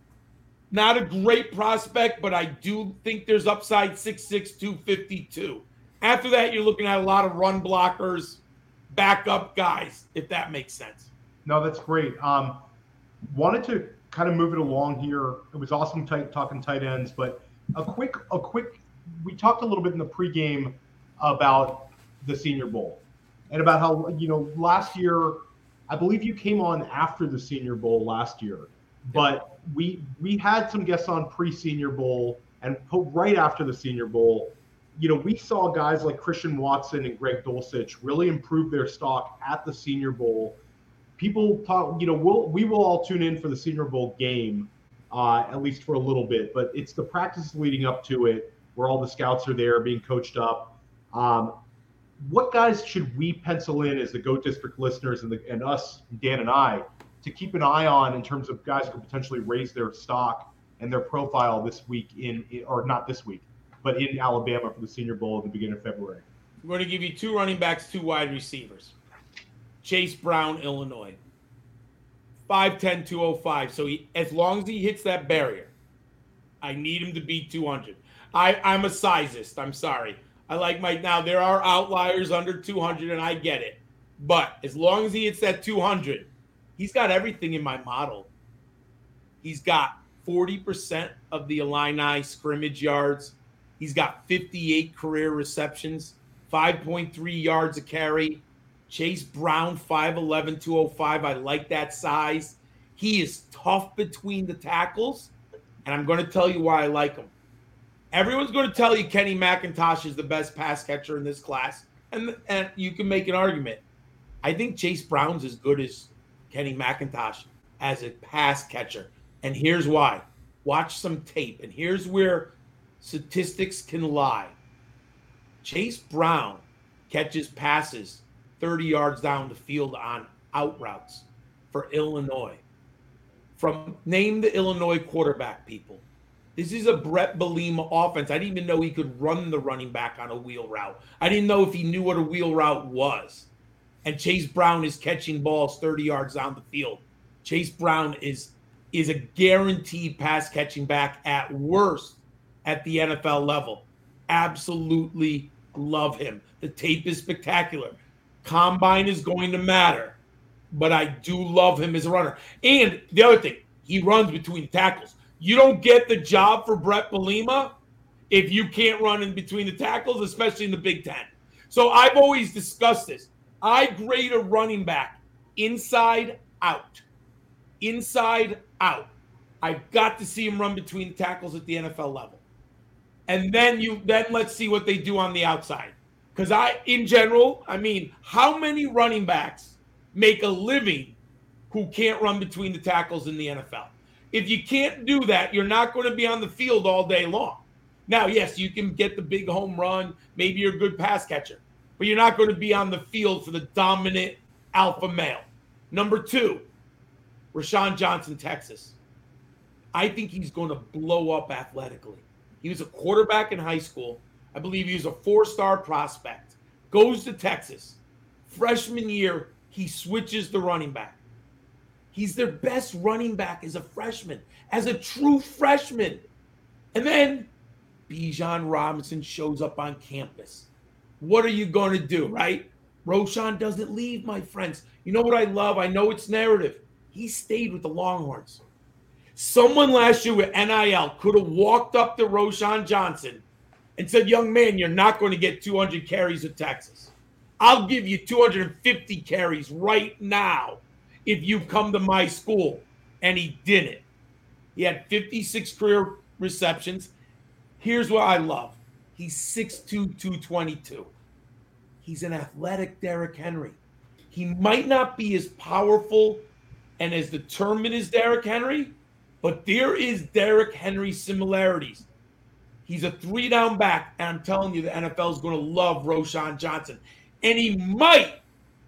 Not a great prospect, but I do think there's upside six six, two fifty-two. After that, you're looking at a lot of run blockers, backup guys, if that makes sense. No, that's great. Um, wanted to kind of move it along here. It was awesome tight, talking tight ends, but a quick, a quick. We talked a little bit in the pregame about the Senior Bowl and about how, you know, last year, I believe you came on after the Senior Bowl last year, but we we had some guests on pre-Senior Bowl and right after the Senior Bowl. You know, we saw guys like Christian Watson and Greg Dulcich really improve their stock at the Senior Bowl. People talk, you know, we'll, we will all tune in for the Senior Bowl game, uh, at least for a little bit, but it's the practice leading up to it where all the scouts are there being coached up. Um, what guys should we pencil in as the GOAT District listeners and, the, and us, Dan and I, to keep an eye on in terms of guys who could potentially raise their stock and their profile this week in, or not this week, but in Alabama for the Senior Bowl at the beginning of February? We're going to give you two running backs, two wide receivers. Chase Brown, Illinois. five ten, two oh five. So he, as long as he hits that barrier, I need him to be two hundred. I, I'm a sizist. I'm sorry. I like my, now there are outliers under two hundred, and I get it. But as long as he hits that two hundred, he's got everything in my model. He's got forty percent of the Illini scrimmage yards. He's got fifty-eight career receptions, five point three yards a carry. Chase Brown, five eleven, two oh five. I like that size. He is tough between the tackles, and I'm going to tell you why I like him. Everyone's going to tell you Kenny McIntosh is the best pass catcher in this class, and, and you can make an argument. I think Chase Brown's as good as Kenny McIntosh as a pass catcher, and here's why. Watch some tape, and here's where statistics can lie. Chase Brown catches passes thirty yards down the field on out routes for Illinois. From name the Illinois quarterback, people. This is a Brett Bielema offense. I didn't even know he could run the running back on a wheel route. I didn't know if he knew what a wheel route was. And Chase Brown is catching balls thirty yards down the field. Chase Brown is, is a guaranteed pass catching back at worst at the N F L level. Absolutely love him. The tape is spectacular. Combine is going to matter, but I do love him as a runner. And the other thing, he runs between the tackles. You don't get the job for Brett Bielema if you can't run in between the tackles, especially in the Big Ten. So I've always discussed this. I grade a running back inside out. Inside out. I've got to see him run between the tackles at the N F L level. And then you then let's see what they do on the outside. Because I, in general, I mean, how many running backs make a living who can't run between the tackles in the N F L? If you can't do that, you're not going to be on the field all day long. Now, yes, you can get the big home run. Maybe you're a good pass catcher. But you're not going to be on the field for the dominant alpha male. Number two, Rashawn Johnson, Texas. I think he's going to blow up athletically. He was a quarterback in high school. I believe he was a four-star prospect. Goes to Texas. Freshman year, he switches the running back. He's their best running back as a freshman, as a true freshman. And then Bijan Robinson shows up on campus. What are you going to do, right? Roschon doesn't leave, my friends. You know what I love? I know it's narrative. He stayed with the Longhorns. Someone last year with N I L could have walked up to Roschon Johnson and said, young man, you're not going to get two hundred carries at Texas. I'll give you two hundred fifty carries right now if you come to my school. And he didn't. He had fifty-six career receptions. Here's what I love. He's six two, two twenty-two. He's an athletic Derrick Henry. He might not be as powerful and as determined as Derrick Henry, but there is Derrick Henry similarities. He's a three-down back, and I'm telling you, the N F L is going to love Roschon Johnson. And he might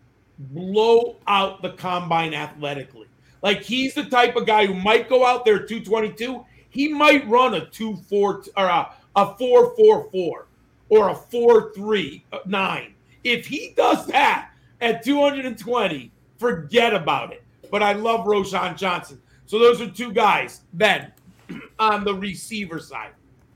blow out the combine athletically. Like, he's the type of guy who might go out there two twenty-two. He might run a two four or a, a four four four or a four three nine. If he does that at two twenty, forget about it. But I love Roschon Johnson. So those are two guys. Then, on the receiver side,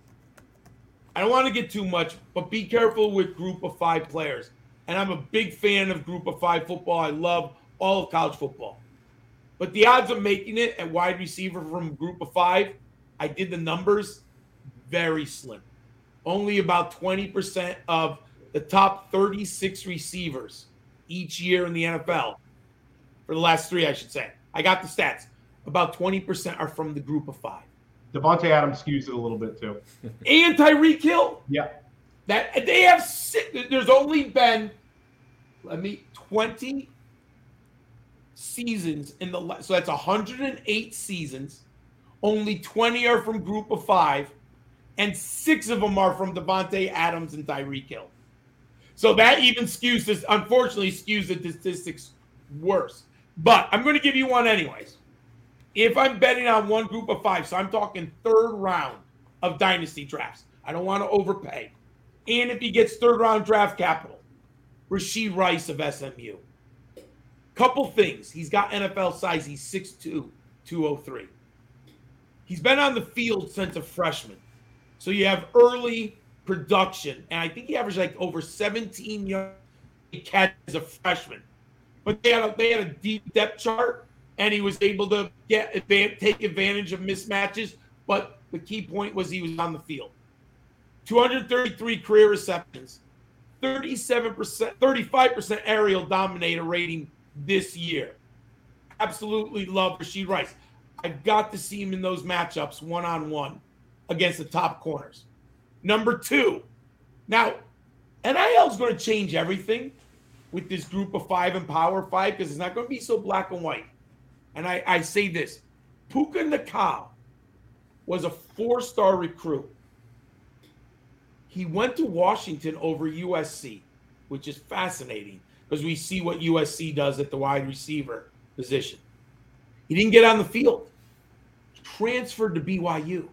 I don't want to get too much, but be careful with group of five players. And I'm a big fan of group of five football. I love all of college football. But the odds of making it at wide receiver from group of five, I did the numbers, very slim. Only about twenty percent of the top thirty-six receivers each year in the N F L, for the last three, I should say. I got the stats. About twenty percent are from the group of five. Devontae Adams skews it a little bit too. And Tyreek Hill. Yeah. That they have six, there's only been, let me, twenty seasons in the, so that's one hundred eight seasons. Only twenty are from group of five, and six of them are from Devontae Adams and Tyreek Hill. So that even skews this, unfortunately, skews the statistics worse. But I'm going to give you one anyways. If I'm betting on one group of five, so I'm talking third round of dynasty drafts. I don't want to overpay. And if he gets third round draft capital, Rashee Rice of S M U. Couple things. He's got N F L size. He's six two, two oh three. He's been on the field since a freshman. So you have early production. And I think he averaged like over seventeen yards catch as a freshman. But they had a, they had a deep depth chart, and he was able to get take advantage of mismatches. But the key point was he was on the field. two hundred thirty-three career receptions, thirty-seven percent, thirty-five percent aerial dominator rating this year. Absolutely love Rashee Rice. I've got to see him in those matchups one-on-one against the top corners. Number two, now, N I L is going to change everything with this group of five and Power Five because it's not going to be so black and white. And I, I say this, Puka Nacua was a four-star recruit. He went to Washington over U S C, which is fascinating because we see what U S C does at the wide receiver position. He didn't get on the field. Transferred to B Y U.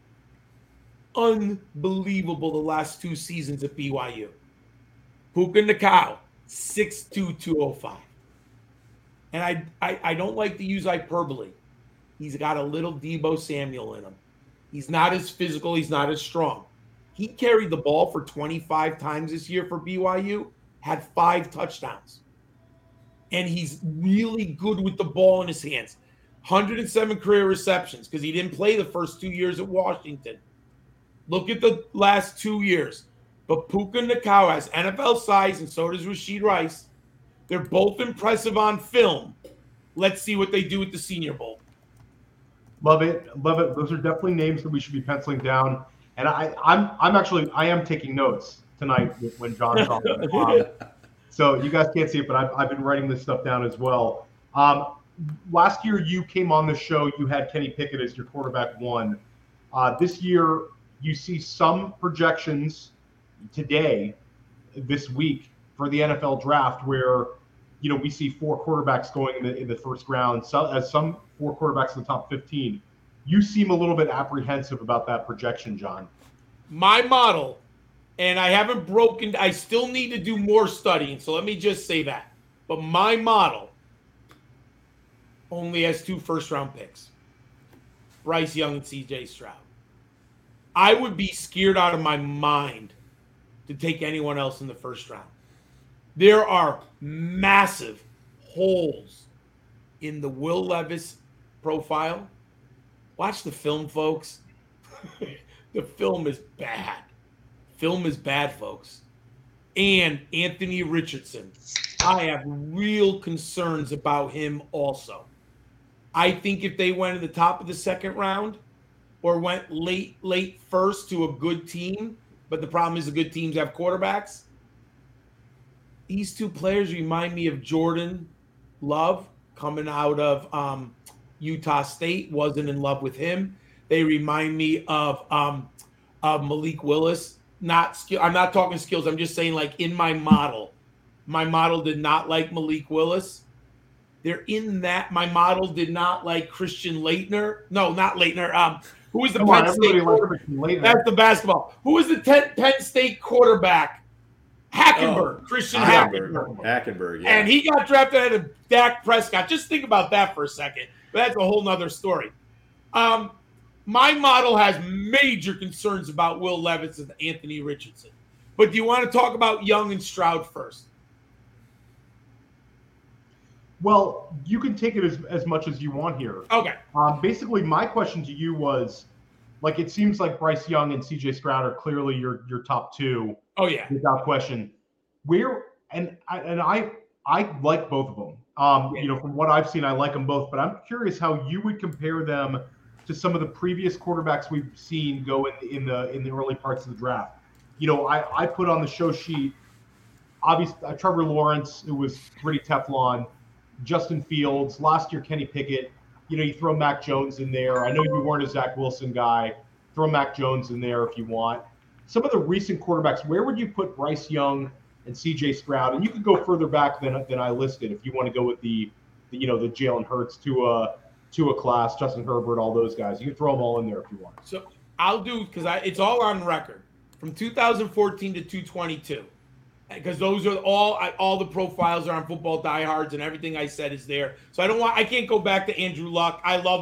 Unbelievable the last two seasons at B Y U. Puka Nacua, six two, two oh five. And I, I, I don't like to use hyperbole. He's got a little Deebo Samuel in him. He's not as physical. He's not as strong. He carried the ball for twenty-five times this year for B Y U, had five touchdowns. And he's really good with the ball in his hands. one hundred seven career receptions because he didn't play the first two years at Washington. Look at the last two years. But Puka Nacua has N F L size, and so does Rashee Rice. They're both impressive on film. Let's see what they do at the Senior Bowl. Love it. Love it. Those are definitely names that we should be penciling down. And I, I'm I'm actually I am taking notes tonight when John's on. Um, so you guys can't see it, but I've, I've been writing this stuff down as well. Um, last year you came on the show. You had Kenny Pickett as your quarterback one. Uh, this year you see some projections today, this week for the N F L draft where you know we see four quarterbacks going in the in the first round. So as some four quarterbacks in the top fifteen. You seem a little bit apprehensive about that projection, John. My model, and I haven't broken, I still need to do more studying, so let me just say that. But my model only has two first-round picks, Bryce Young and C J Stroud. I would be scared out of my mind to take anyone else in the first round. There are massive holes in the Will Levis profile. Watch the film, folks. The film is bad. Film is bad, folks. And Anthony Richardson. I have real concerns about him also. I think if they went in the top of the second round or went late, late first to a good team, but the problem is the good teams have quarterbacks. These two players remind me of Jordan Love coming out of um, – Utah State. Wasn't in love with him. They remind me of um, of Malik Willis. Not skill. I'm not talking skills. I'm just saying, like in my model, my model did not like Malik Willis. They're in that. My model did not like Christian Laettner. No, not Laettner. Um, who was the Come Penn on, State quarterback? That's the basketball. Who was the ten, Penn State quarterback? Hackenberg. Oh, Christian Hackenberg. Hackenberg. Yeah. And he got drafted out of Dak Prescott. Just think about that for a second. But that's a whole nother story. Um, my model has major concerns about Will Levis and Anthony Richardson. But do you want to talk about Young and Stroud first? Well, you can take it as, as much as you want here. Okay. Um, basically, my question to you was, like, it seems like Bryce Young and C J Stroud are clearly your your top two. Oh, yeah. Without question. Where and I, and I I like both of them. Um, you know, from what I've seen, I like them both. But I'm curious how you would compare them to some of the previous quarterbacks we've seen go in the in the in the early parts of the draft. You know, I, I put on the show sheet, obviously uh, Trevor Lawrence, who was pretty Teflon, Justin Fields, last year Kenny Pickett. You know, you throw Mac Jones in there. I know you weren't a Zach Wilson guy. Throw Mac Jones in there if you want. Some of the recent quarterbacks, where would you put Bryce Young and C J Stroud? And you could go further back than than I listed if you want to go with the, the you know, the Jalen Hurts to a to a class, Justin Herbert, all those guys. You can throw them all in there if you want. So I'll do because I it's all on record from two thousand fourteen to two twenty-two, because those are all I, all the profiles are on Football Diehards and everything I said is there. So I don't want I can't go back to Andrew Luck. I loved him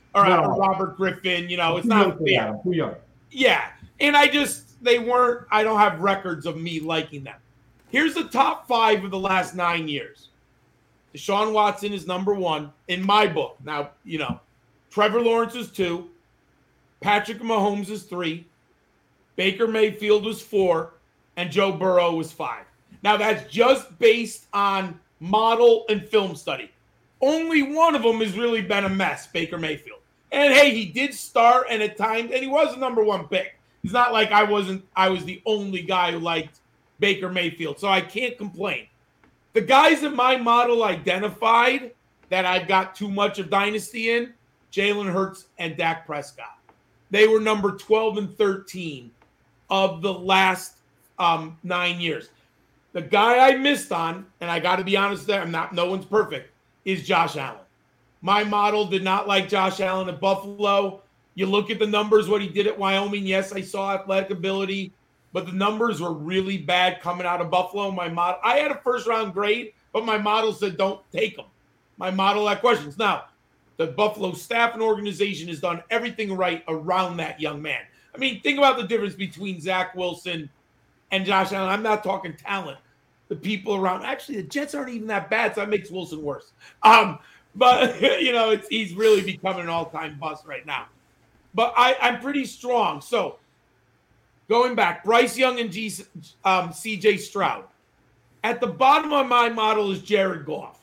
or No. uh, Robert Griffin. You know, it's Too not young for fair. that. Too young. Yeah, and I just they weren't. I don't have records of me liking them. Here's the top five of the last nine years. Deshaun Watson is number one in my book. Now, you know, Trevor Lawrence is two. Patrick Mahomes is three. Baker Mayfield was four. And Joe Burrow was five. Now, that's just based on model and film study. Only one of them has really been a mess, Baker Mayfield. And, hey, he did start, and at times, and he was the number one pick. It's not like I wasn't. I was the only guy who liked Baker Mayfield, so I can't complain. The guys that my model identified that I've got too much of dynasty in, Jalen Hurts and Dak Prescott. They were number twelve and thirteen of the last um, nine years. The guy I missed on, and I got to be honest there, I'm not. No one's perfect, is Josh Allen. My model did not like Josh Allen at Buffalo. You look at the numbers, what he did at Wyoming. Yes, I saw athletic ability. But the numbers were really bad coming out of Buffalo. My model, I had a first round grade, but my model said don't take them. My model had questions. Now, the Buffalo staff and organization has done everything right around that young man. I mean, think about the difference between Zach Wilson and Josh Allen. I'm not talking talent. The people around. Actually, the Jets aren't even that bad, so that makes Wilson worse. Um, but you know, it's, he's really becoming an all-time bust right now. But I, I'm pretty strong. So. Going back, Bryce Young and G, um, C J Stroud. At the bottom of my model is Jared Goff.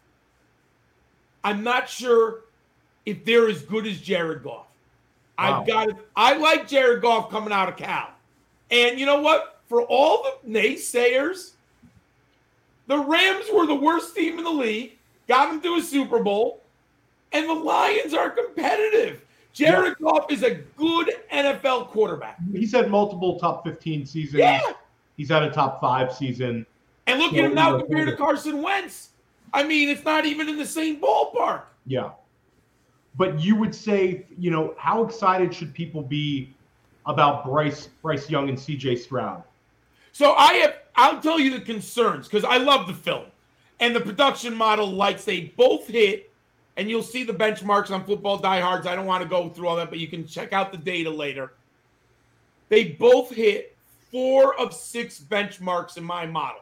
I'm not sure if they're as good as Jared Goff. Wow. I've got it. I like Jared Goff coming out of Cal. And you know what? For all the naysayers, the Rams were the worst team in the league, got them to a Super Bowl, and the Lions are competitive. Jared yeah. Goff is a good N F L quarterback. He's had multiple top fifteen seasons. Yeah. He's had a top five season. And look so, at him now compared to Carson Wentz. I mean, it's not even in the same ballpark. Yeah. But you would say, you know, how excited should people be about Bryce Bryce Young and C J Stroud? So I have, I'll tell you the concerns because I love the film. And the production model likes they both hit. And you'll see the benchmarks on Football Diehards. I don't want to go through all that, but you can check out the data later. They both hit four of six benchmarks in my model.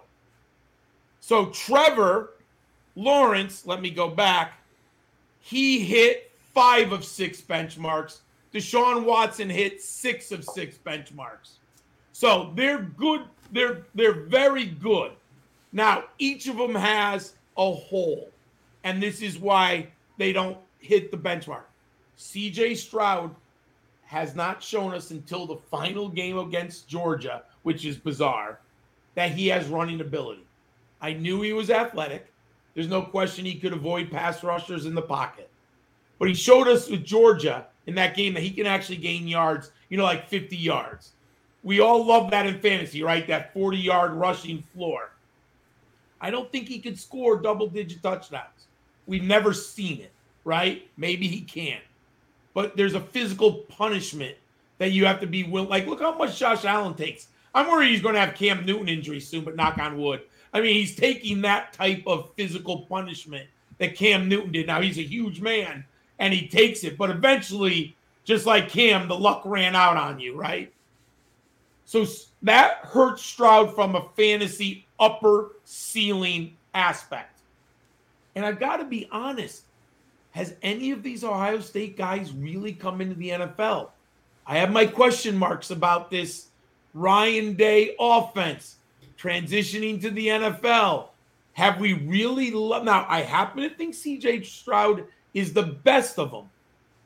So Trevor Lawrence, let me go back. He hit five of six benchmarks. Deshaun Watson hit six of six benchmarks. So they're good. They're, they're very good. Now, each of them has a hole. And this is why they don't hit the benchmark. C J Stroud has not shown us until the final game against Georgia, which is bizarre, that he has running ability. I knew he was athletic. There's no question he could avoid pass rushers in the pocket. But he showed us with Georgia in that game that he can actually gain yards, you know, like fifty yards. We all love that in fantasy, right? That forty-yard rushing floor. I don't think he could score double-digit touchdowns. We've never seen it, right? Maybe he can. But there's a physical punishment that you have to be willing. Like, look how much Josh Allen takes. I'm worried he's going to have Cam Newton injury soon, but knock on wood. I mean, he's taking that type of physical punishment that Cam Newton did. Now, he's a huge man, and he takes it. But eventually, just like Cam, the luck ran out on you, right? So that hurts Stroud from a fantasy upper ceiling aspect. And I've got to be honest, has any of these Ohio State guys really come into the N F L? I have my question marks about this Ryan Day offense transitioning to the N F L. Have we really lo- now, I happen to think C J Stroud is the best of them.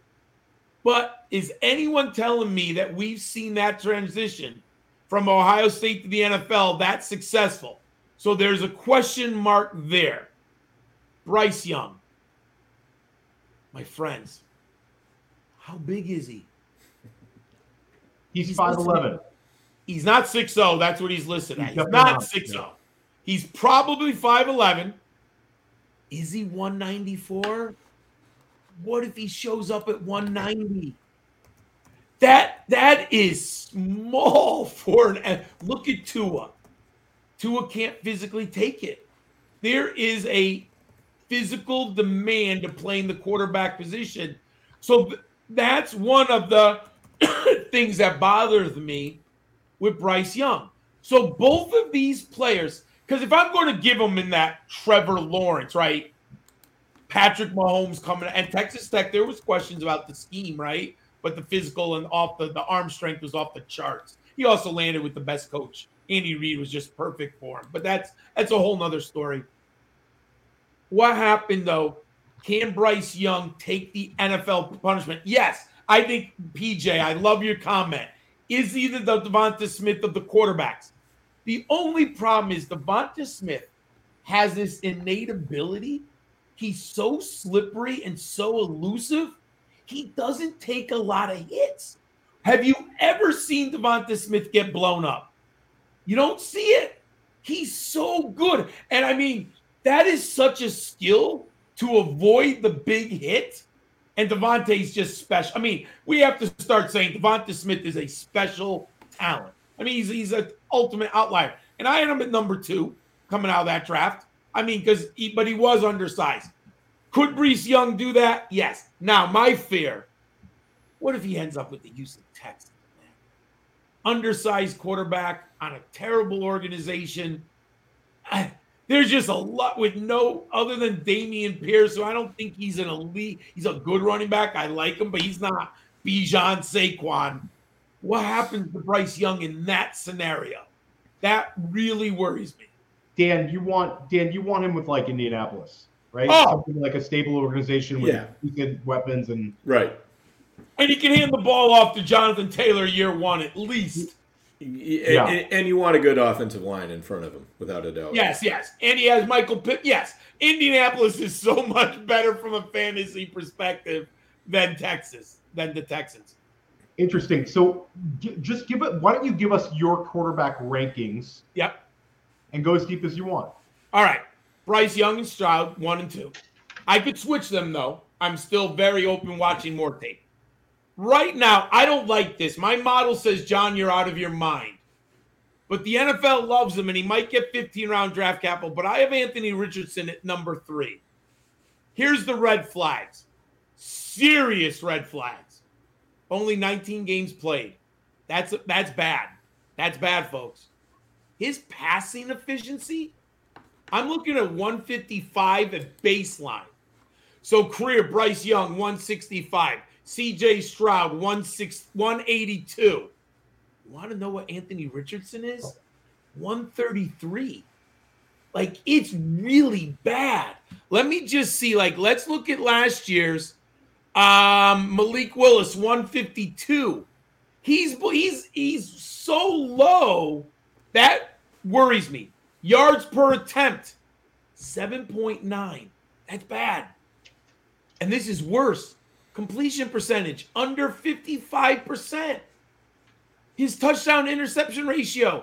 But is anyone telling me that we've seen that transition from Ohio State to the N F L that successful? So there's a question mark there. Bryce Young. My friends, how big is he? He's five eleven. He's not six oh. That's what he's listed at. He's He's not six oh. He's probably five eleven. Is he one ninety-four? What if he shows up at one ninety? That that is small for an. Look at Tua. Tua can't physically take it. There is a physical demand to play in the quarterback position. So that's one of the things that bothers me with Bryce Young. So both of these players, because if I'm going to give them in that Trevor Lawrence, right? Patrick Mahomes coming, and Texas Tech, there was questions about the scheme, right? But the physical and off the, the arm strength was off the charts. He also landed with the best coach. Andy Reid was just perfect for him. But that's that's a whole nother story. What happened, though? Can Bryce Young take the N F L punishment? Yes. I think, P J, I love your comment. Is he the Devonta Smith of the quarterbacks? The only problem is Devonta Smith has this innate ability. He's so slippery and so elusive. He doesn't take a lot of hits. Have you ever seen Devonta Smith get blown up? You don't see it. He's so good. And I mean, that is such a skill to avoid the big hit. And Devontae's just special. I mean, we have to start saying Devonta Smith is a special talent. I mean, he's he's an ultimate outlier. And I had him at number two coming out of that draft. I mean, because he, but he was undersized. Could Bryce Young do that? Yes. Now, my fear, what if he ends up with the Houston Texans? Undersized quarterback on a terrible organization. I, there's just a lot with no other than Dameon Pierce, so I don't think he's an elite. He's a good running back. I like him, but he's not Bijan Saquon. What happens to Bryce Young in that scenario? That really worries me. Dan, you want Dan, you want him with like Indianapolis, right? Oh. Something like a stable organization with Yeah. good weapons and Right. And he can hand the ball off to Jonathan Taylor year one at least. Yeah. And, and you want a good offensive line in front of him, without a doubt. Yes, yes. And he has Michael Pitt. Yes. Indianapolis is so much better from a fantasy perspective than Texas, than the Texans. interesting. So g- just give it. Why don't you give us your quarterback rankings? Yep. And go as deep as you want. All right. Bryce Young and Stroud, one and two. I could switch them, though. I'm still very open watching more tape. Right now, I don't like this. My model says, John, you're out of your mind. But the N F L loves him, and he might get fifteen-round draft capital. But I have Anthony Richardson at number three. Here's the red flags. Serious red flags. Only nineteen games played. That's that's bad. That's bad, folks. His passing efficiency, I'm looking at one fifty-five at baseline. So career, Bryce Young, one sixty-five. C J Stroud, one eighty-two. You want to know what Anthony Richardson is? one thirty-three. Like, it's really bad. Let me just see. Like, let's look at last year's. Um, Malik Willis, one fifty-two. He's he's he's so low that worries me. Yards per attempt, seven point nine. That's bad. And this is worse. Completion percentage, under fifty-five percent. His touchdown interception ratio,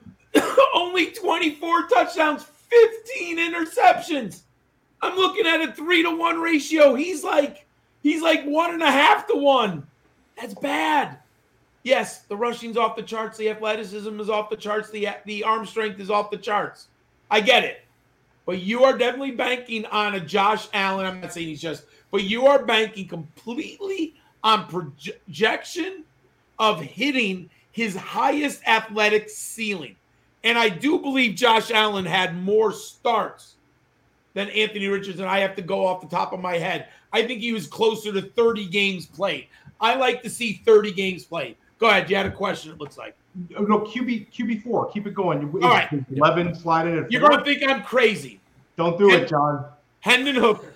only twenty-four touchdowns, fifteen interceptions. I'm looking at a three to one ratio. He's like, he's like one and a half to one. That's bad. Yes, the rushing's off the charts. The athleticism is off the charts. The, the arm strength is off the charts. I get it. But you are definitely banking on a Josh Allen. I'm not saying he's just, but you are banking completely on projection of hitting his highest athletic ceiling. And I do believe Josh Allen had more starts than Anthony Richardson. I have to go off the top of my head. I think he was closer to thirty games played. I like to see thirty games played. Go ahead. You had a question, it looks like. No, Q B Q B four. Keep it going. All right. eleven, slide in at You're four. going to think I'm crazy. Don't do Hen- it, John. Hendon Hooker.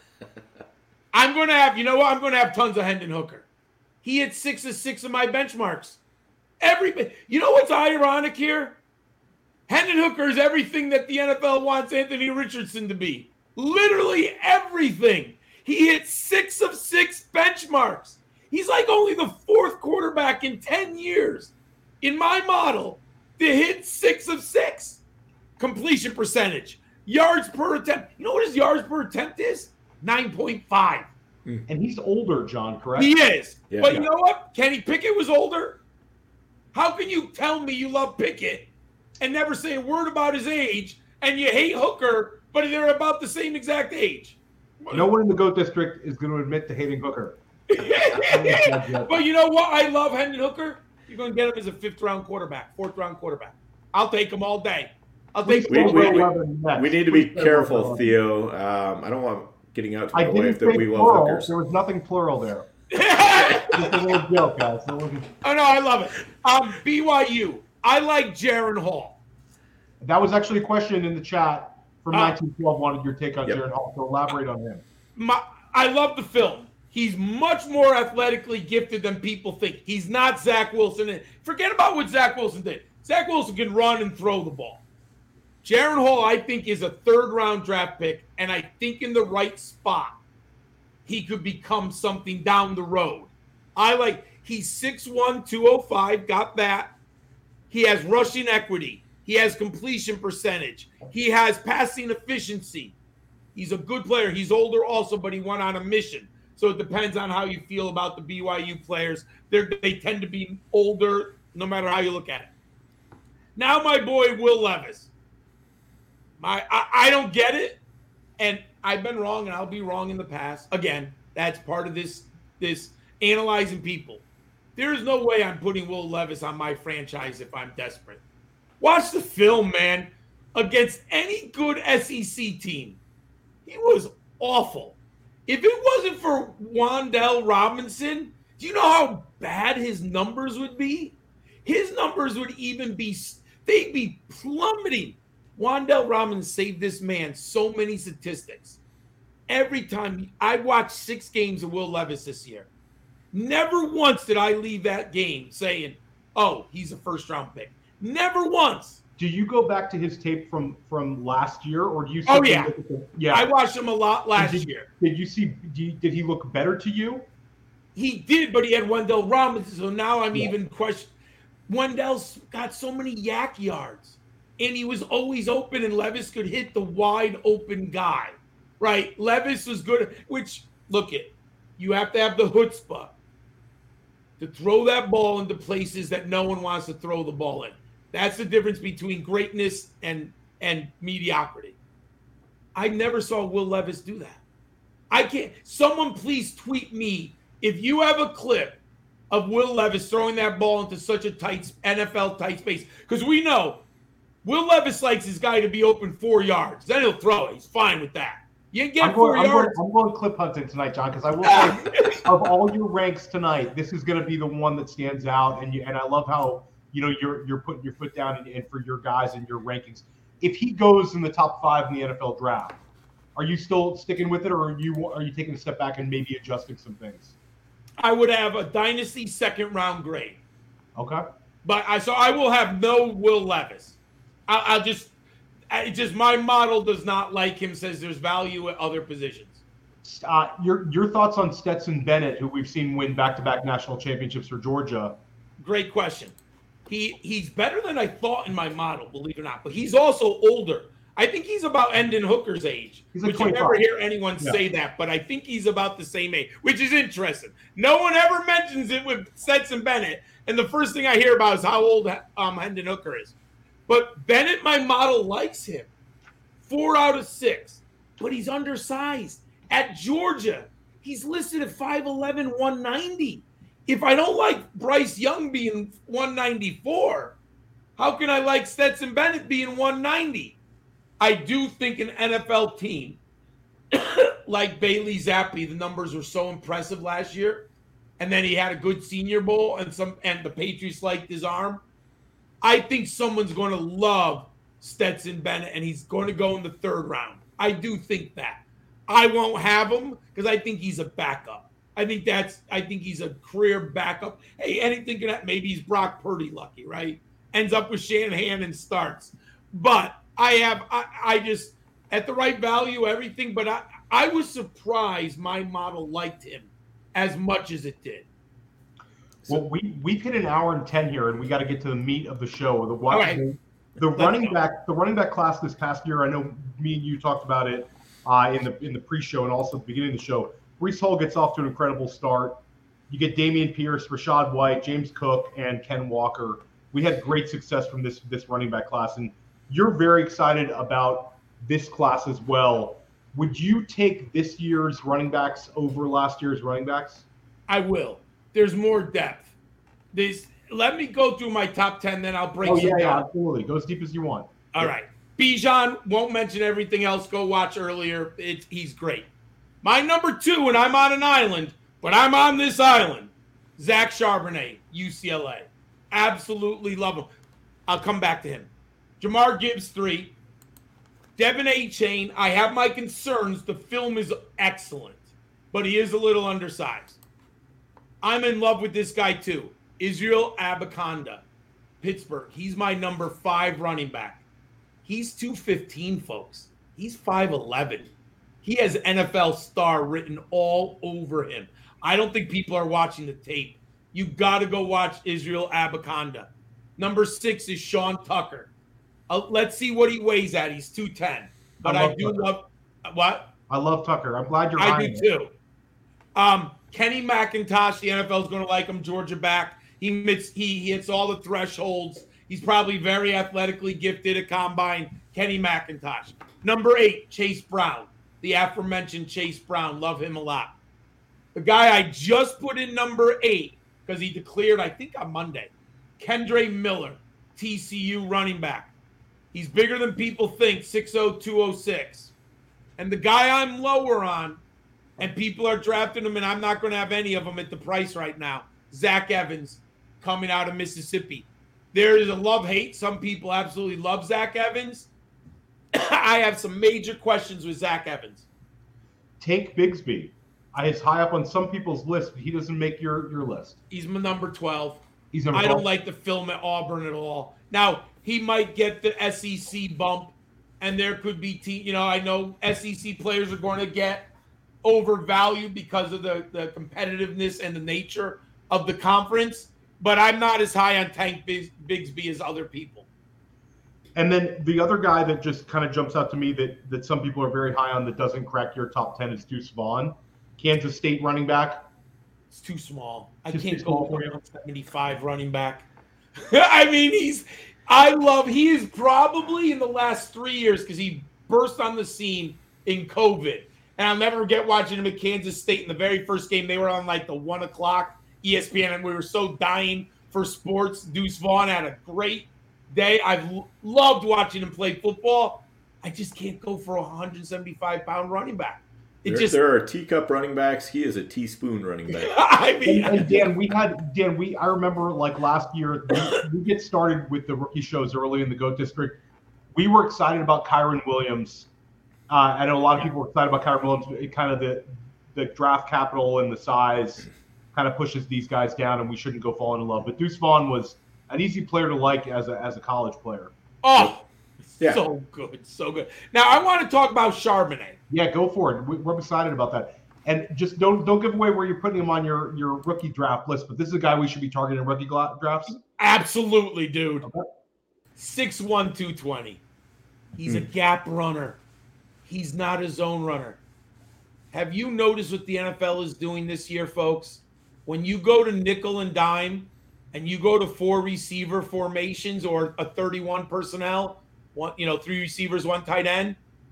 I'm going to have, you know what? I'm going to have tons of Hendon Hooker. He hit six of six of my benchmarks. Every, you know what's ironic here? Hendon Hooker is everything that the N F L wants Anthony Richardson to be. Literally everything. He hit six of six benchmarks. He's like only the fourth quarterback in ten years, in my model, to hit six of six. Completion percentage. Yards per attempt. You know what his yards per attempt is? nine point five. And he's older, John, correct? He is. Yeah. But you know what? Kenny Pickett was older. How can you tell me you love Pickett and never say a word about his age, and you hate Hooker, but they're about the same exact age? No one in the GOAT district is going to admit to hating Hooker. But you know what? I love Hendon Hooker. You're going to get him as a fifth round quarterback, fourth round quarterback. I'll take him all day. I'll take we, him all we, day. we, we need to be careful, Theo. Um, I don't want getting out to my I wife didn't that we say love plural. hookers. There was nothing plural there. Just a little joke, guys. So wasn't... Oh, no, I love it. Um, B Y U. I like Jaron Hall. That was actually a question in the chat from Uh, nineteen twelve. Wanted your take on yep. Jaron Hall. So elaborate on him. My, I love the film. He's much more athletically gifted than people think. He's not Zach Wilson. Forget about what Zach Wilson did. Zach Wilson can run and throw the ball. Jaron Hall, I think, is a third-round draft pick, and I think in the right spot, he could become something down the road. I like, he's six one, two oh five, got that. He has rushing equity. He has completion percentage. He has passing efficiency. He's a good player. He's older also, but he went on a mission. So it depends on how you feel about the B Y U players. They're, they tend to be older, no matter how you look at it. Now, my boy, Will Levis. My, I, I don't get it, and I've been wrong, and I'll be wrong in the past. Again, that's part of this, this analyzing people. There is no way I'm putting Will Levis on my franchise if I'm desperate. Watch the film, man. Against any good S E C team, he was awful. If it wasn't for Wan'Dale Robinson, do you know how bad his numbers would be? His numbers would even be, they'd be plummeting. Wan'Dale Robinson saved this man so many statistics. Every time I watched six games of Will Levis this year, never once did I leave that game saying, oh, he's a first round pick. Never once. Do you go back to his tape from from last year, or do you? Oh yeah, look at the, yeah. I watched him a lot last did, year. Did you see? Did, you, did he look better to you? He did, but he had Wan'Dale Robinson, so now I'm Yeah. even questioning. Wan'Dale's got so many yak yards, and he was always open, and Levis could hit the wide open guy, right? Levis was good, which, look it, you have to have the chutzpah to throw that ball into places that no one wants to throw the ball in. That's the difference between greatness and, and mediocrity. I never saw Will Levis do that. I can't. Someone please tweet me if you have a clip of Will Levis throwing that ball into such a tight N F L tight space. Because we know Will Levis likes his guy to be open four yards. Then he'll throw it. He's fine with that. You can get I'm four going, I'm yards. Going, I'm going clip hunting tonight, John, because I will say of all your ranks tonight, this is going to be the one that stands out. And you, and I love how you know you're you're putting your foot down and, and for your guys and your rankings. If he goes in the top five in the N F L draft, are you still sticking with it, or are you are you taking a step back and maybe adjusting some things? I would have a dynasty second round grade. Okay. But I so I will have no Will Levis. I, I'll just I just my model does not like him. Says there's value at other positions. Uh, your your thoughts on Stetson Bennett, who we've seen win back-to-back national championships for Georgia? Great question. He he's better than I thought in my model, believe it or not. But he's also older. I think he's about Hendon Hooker's age. He's like which you never twenty-five. hear anyone Yeah. say that, but I think he's about the same age, which is interesting. No one ever mentions it with Stetson Bennett, and the first thing I hear about is how old um, Hendon Hooker is. But Bennett, my model, likes him. Four out of six. But he's undersized. At Georgia, he's listed at five eleven, one ninety. If I don't like Bryce Young being one ninety-four, how can I like Stetson Bennett being one ninety? I do think an N F L team like Bailey Zappi, the numbers were so impressive last year, and then he had a good Senior Bowl, and some and the Patriots liked his arm. I think someone's going to love Stetson Bennett, and he's going to go in the third round. I do think that. I won't have him because I think he's a backup. I think that's. I think he's a career backup. Hey, anything can happen. Maybe he's Brock Purdy lucky, right? Ends up with Shanahan and starts. But I have. I, I just at the right value, everything. But I, I was surprised my model liked him as much as it did. Well, we we've hit an hour and ten here, and we got to get to the meat of the show. The All right. the Let's running go. back the running back class this past year. I know me and you talked about it uh, in the in the pre-show and also at the beginning of the show. Breece Hall gets off to an incredible start. You get Damian Pierce, Rashad White, James Cook, and Ken Walker. We had great success from this this running back class, and you're very excited about this class as well. Would you take this year's running backs over last year's running backs? I will. There's more depth. There's, let me go through my top ten, then I'll break Oh, some yeah, yeah, down. absolutely. Go as deep as you want. All right. Bijan, won't mention everything else. Go watch earlier. It's, he's great. My number two, and I'm on an island, but I'm on this island. Zach Charbonnet, U C L A. Absolutely love him. I'll come back to him. Jamar Gibbs, three. Devin A-Chain, I have my concerns. The film is excellent, but he is a little undersized. I'm in love with this guy, too. Israel Abanikanda, Pittsburgh. He's my number five running back. He's two fifteen, folks. He's five eleven. He has N F L star written all over him. I don't think people are watching the tape. You got to go watch Israel Abanikanda. Number six is Sean Tucker. Uh, let's see what he weighs at. He's two ten. But I, I love do Tucker. love what? I love Tucker. I'm glad you're I buying do it. too. Um, Kenny McIntosh, the N F L is going to like him. Georgia back. He hits, he, he hits all the thresholds. He's probably very athletically gifted at combine. Kenny McIntosh. Number eight, Chase Brown. The aforementioned Chase Brown. Love him a lot. The guy I just put in number eight because he declared, I think, on Monday. Kendre Miller, T C U running back. He's bigger than people think, six oh, two oh six. And the guy I'm lower on, and people are drafting him, and I'm not going to have any of them at the price right now, Zach Evans, coming out of Mississippi. There is a love-hate. Some people absolutely love Zach Evans. I have some major questions with Zach Evans. Take Bigsby. I is high up on some people's list, but he doesn't make your, your list. He's my number twelve. He's number I twelve. don't like the film at Auburn at all. Now, he might get the S E C bump, and there could be, te- you know, I know S E C players are going to get overvalued because of the, the competitiveness and the nature of the conference, but I'm not as high on Tank Bigs- Bigsby as other people. And then the other guy that just kind of jumps out to me that, that some people are very high on that doesn't crack your top ten is Deuce Vaughn, Kansas State running back. It's too small. I Just can't too go small for for you? one seventy-five running back. I mean, he's – I love – he is probably in the last three years because he burst on the scene in COVID. And I'll never forget watching him at Kansas State in the very first game. They were on like the one o'clock E S P N, and we were so dying for sports. Deuce Vaughn had a great day. I've l- loved watching him play football. I just can't go for a one seventy-five pound running back. It There, just – there are teacup running backs. He is a teaspoon running back. I mean And, and Dan, we had Dan. We I remember like last year we, we get started with the rookie shows early in the GOAT District. We were excited about Kyron Williams. Uh, I know a lot of people were excited about Kyron Williams. It kind of the the draft capital and the size kind of pushes these guys down, and we shouldn't go falling in love. But Deuce Vaughn was an easy player to like as a as a college player. Oh, Yeah. so good, so good. Now I want to talk about Charbonnet. Yeah, go for it. We- We're excited about that. And just don't don't give away where you're putting him on your, your rookie draft list. But this is a guy we should be targeting in rookie gla- drafts. Absolutely, dude. Okay. six one, two twenty. He's a gap runner. He's not a zone runner. Have you noticed what the N F L is doing this year, folks? When you go to nickel and dime and you go to four receiver formations or a thirty-one personnel, one, you know, three receivers, one tight end,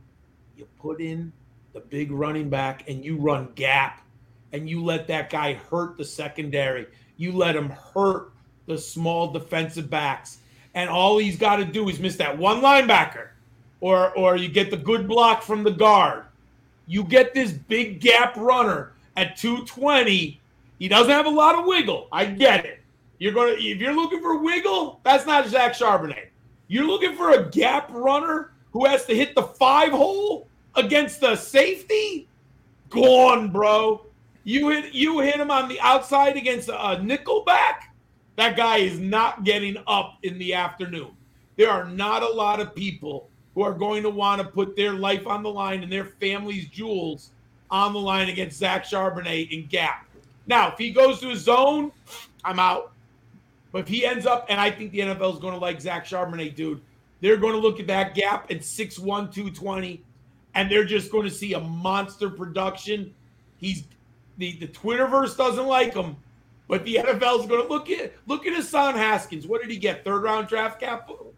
you put in the big running back and you run gap and you let that guy hurt the secondary. You let him hurt the small defensive backs. And all he's got to do is miss that one linebacker or or you get the good block from the guard. You get this big gap runner at two twenty. He doesn't have a lot of wiggle. I get it. You're gonna if you're looking for wiggle, that's not Zach Charbonnet. You're looking for a gap runner who has to hit the five hole against the safety? Gone, bro. You hit you hit him on the outside against a nickel back. That guy is not getting up in the afternoon. There are not a lot of people who are going to want to put their life on the line and their family's jewels on the line against Zach Charbonnet in gap. Now, if he goes to a zone, I'm out. But if he ends up, and I think the N F L is going to like Zach Charbonnet, dude, they're going to look at that gap at six one, two twenty, and they're just going to see a monster production. He's the, the Twitterverse doesn't like him, but the N F L is going to look at look at Hassan Haskins. What did he get? Third round draft capital?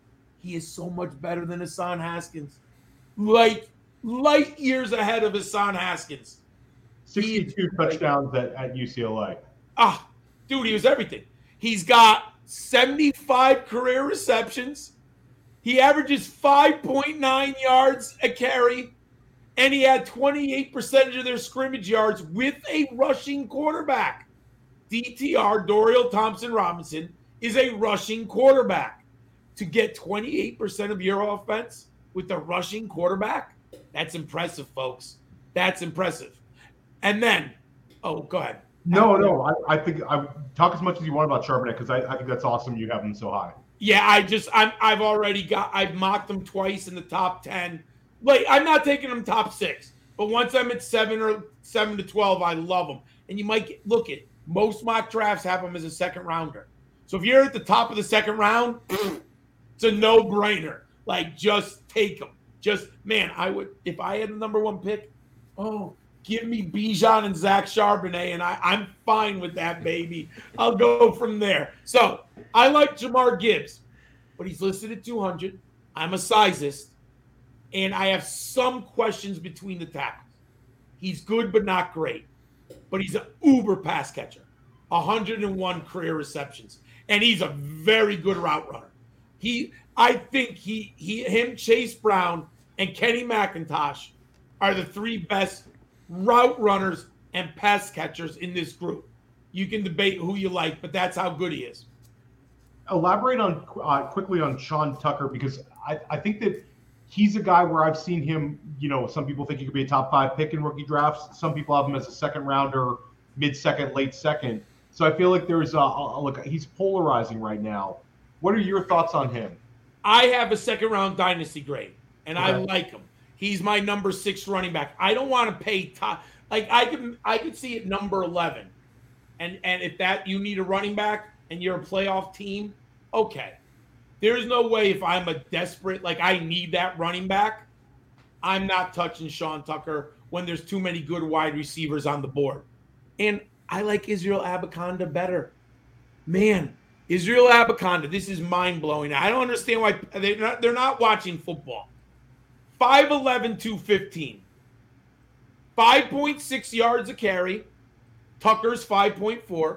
He is so much better than Hassan Haskins. Light, light years ahead of Hassan Haskins. sixty-two touchdowns at, at U C L A. Ah, dude, he was everything. He's got seventy-five career receptions. He averages five point nine yards a carry, and he had twenty-eight percent of their scrimmage yards with a rushing quarterback. D T R, Dorial Thompson-Robinson, is a rushing quarterback. To get twenty-eight percent of your offense with the rushing quarterback, that's impressive, folks. That's impressive. And then, oh, go ahead. No, no, I, I think I talk as much as you want about Charbonnet because I, I think that's awesome you have him so high. Yeah, I just I'm I've already got I've mocked him twice in the top ten. Like, I'm not taking him top six, but once I'm at seven or seven to twelve, I love him. And you might get, look at most mock drafts have him as a second rounder. So if you're at the top of the second round, it's a no-brainer. Like, just take him. Just, man, I would, if I had the number one pick, oh, give me Bijan and Zach Charbonnet, and I, I'm fine with that, baby. I'll go from there. So I like Jahmyr Gibbs, but he's listed at two hundred. I'm a sizist, and I have some questions between the tackles. He's good but not great, but he's an uber pass catcher, one hundred one career receptions, and he's a very good route runner. He, I think he, he, him, Chase Brown, and Kenny McIntosh are the three best route runners and pass catchers in this group. You can debate who you like, but that's how good he is. Elaborate on uh, quickly on Sean Tucker, because I, I think that he's a guy where I've seen him, you know, some people think he could be a top five pick in rookie drafts. Some people have him as a second rounder, mid-second, late second. So I feel like there's a, a look, he's polarizing right now. What are your thoughts on him? I have a second round dynasty grade, and okay. I like him. He's my number six running back. I don't want to pay top. Like, I could, I could see it number eleven. And, and if that, you need a running back and you're a playoff team, okay. There's no way if I'm a desperate, like I need that running back, I'm not touching Sean Tucker when there's too many good wide receivers on the board. And I like Israel Abanikanda better. Man, Israel Abanikanda, this is mind-blowing. I don't understand why they're not, they're not watching football. five eleven, two fifteen. five point six yards a carry. Tucker's five point four.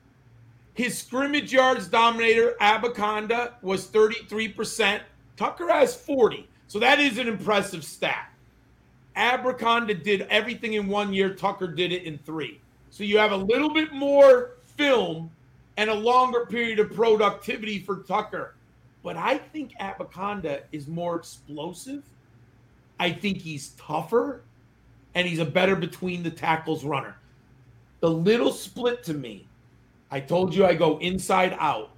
His scrimmage yards dominator, Abanikanda, was thirty-three percent. Tucker has forty. So that is an impressive stat. Abanikanda did everything in one year. Tucker did it in three. So you have a little bit more film and a longer period of productivity for Tucker. But I think Abanikanda is more explosive. I think he's tougher. And he's a better between the tackles runner. The little split to me, I told you I go inside out.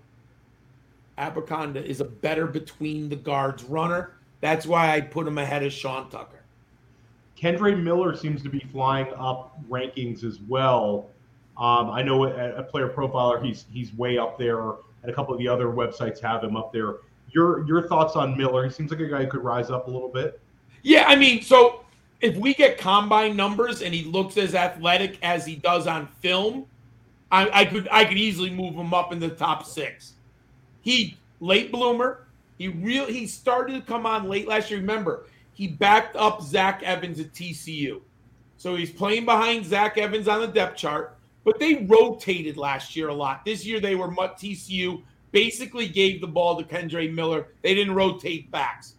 Abanikanda is a better between the guards runner. That's why I put him ahead of Sean Tucker. Kendre Miller seems to be flying up rankings as well. Um, I know at a player profiler, he's he's way up there, and a couple of the other websites have him up there. Your your thoughts on Miller? He seems like a guy who could rise up a little bit. Yeah, I mean, so if we get combine numbers and he looks as athletic as he does on film, I, I could I could easily move him up in the top six. He late bloomer. He real he started to come on late last year. Remember, he backed up Zach Evans at T C U. So he's playing behind Zach Evans on the depth chart, but they rotated last year a lot. This year they were T C U basically gave the ball to Kendre Miller. They didn't rotate backs.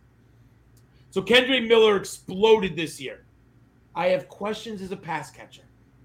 So Kendre Miller exploded this year. I have questions as a pass catcher.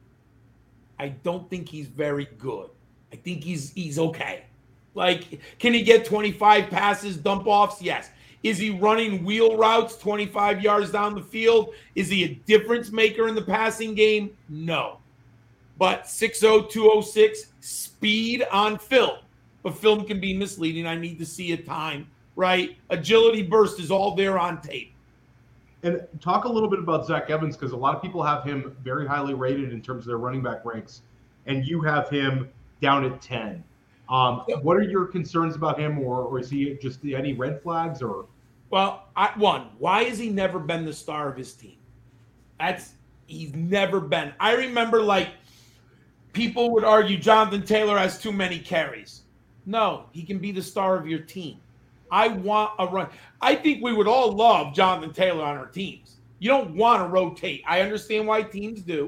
I don't think he's very good. I think he's he's okay. Like, can he get twenty-five passes, dump offs? Yes. Is he running wheel routes twenty-five yards down the field? Is he a difference maker in the passing game? No. But six oh, two oh six, speed on film. But film can be misleading. I need to see a time, right? Agility burst is all there on tape. And talk a little bit about Zach Evans, because a lot of people have him very highly rated in terms of their running back ranks, and you have him down at ten. Um, what are your concerns about him, or, or is he just any red flags? Or Well, I, one, why has he never been the star of his team? That's he's never been. I remember, like, people would argue Jonathan Taylor has too many carries. No, he can be the star of your team. I want a run. I think we would all love Jonathan Taylor on our teams. You don't want to rotate. I understand why teams do,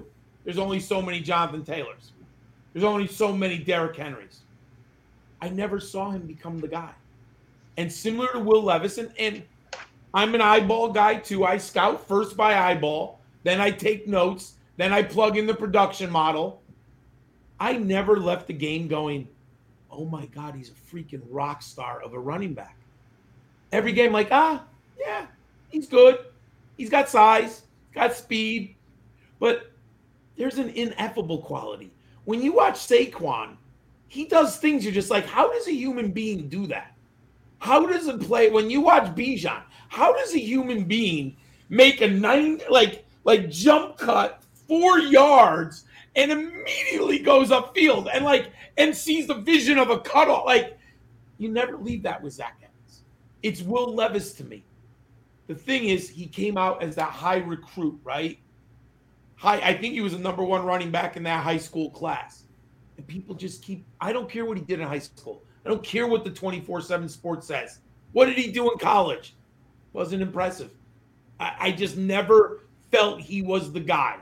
there's only so many Jonathan Taylors. There's only so many Derrick Henrys. I never saw him become the guy. And similar to Will Levis, and, and I'm an eyeball guy too. I scout first by eyeball, then I take notes, then I plug in the production model. I never left the game going, oh my God, he's a freaking rock star of a running back. Every game, like, ah, yeah, he's good. He's got size, got speed, but there's an ineffable quality. When you watch Saquon, he does things you're just like, how does a human being do that? How does it play? When you watch Bijan, how does a human being make a nine, like, like jump cut four yards and immediately goes upfield and like, and sees the vision of a cutoff? Like, you never leave that with Zach Evans. It's Will Levis to me. The thing is, he came out as that high recruit, right? High, I think he was a number one running back in that high school class. And people just keep, I don't care what he did in high school. I don't care what the twenty-four seven Sports says. What did he do in college? Wasn't impressive. I, I just never felt he was the guy.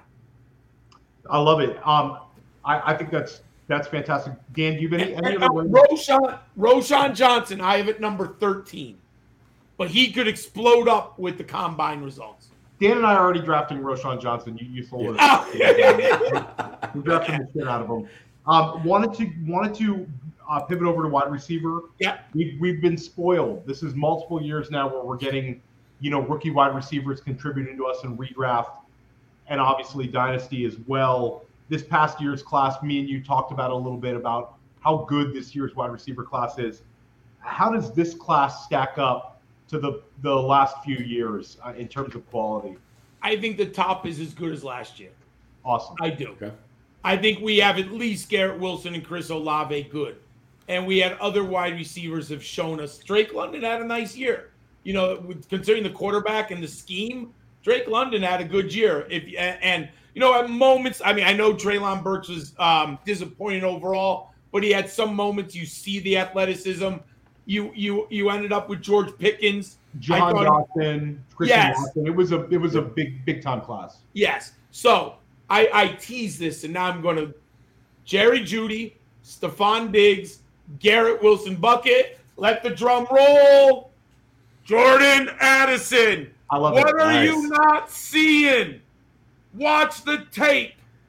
I love it. Um, I, I think that's that's fantastic. Dan, do you have any, any and, other and, uh, Roshan, Roshan Johnson, I have at number thirteen. But he could explode up with the combine results. Dan and I are already drafting Roshan Johnson. You, you sold Yeah. it. We're drafting the shit out of him. Um, wanted to wanted to uh, pivot over to wide receiver. Yeah. We've, we've been spoiled. This is multiple years now where we're getting, you know, rookie wide receivers contributing to us in redraft and obviously dynasty as well. This past year's class, me and you talked about a little bit about how good this year's wide receiver class is. How does this class stack up to the, the last few years uh, in terms of quality? I think the top is as good as last year. Awesome. I do. Okay. I think we have at least Garrett Wilson and Chris Olave good. And we had other wide receivers have shown us. Drake London had a nice year. You know, considering the quarterback and the scheme, Drake London had a good year. If And, you know, at moments, I mean, I know Treylon Burks was um, disappointing overall, but he had some moments you see the athleticism. You you you ended up with George Pickens. John Johnson, Christian Yes. Watson. It was a it was a big big time class. Yes. So I, I tease this, and now I'm going to Jerry Jeudy, Stephon Diggs, Garrett Wilson bucket. Let the drum roll. Jordan Addison. I love what it. are Nice. you not seeing? Watch the tape.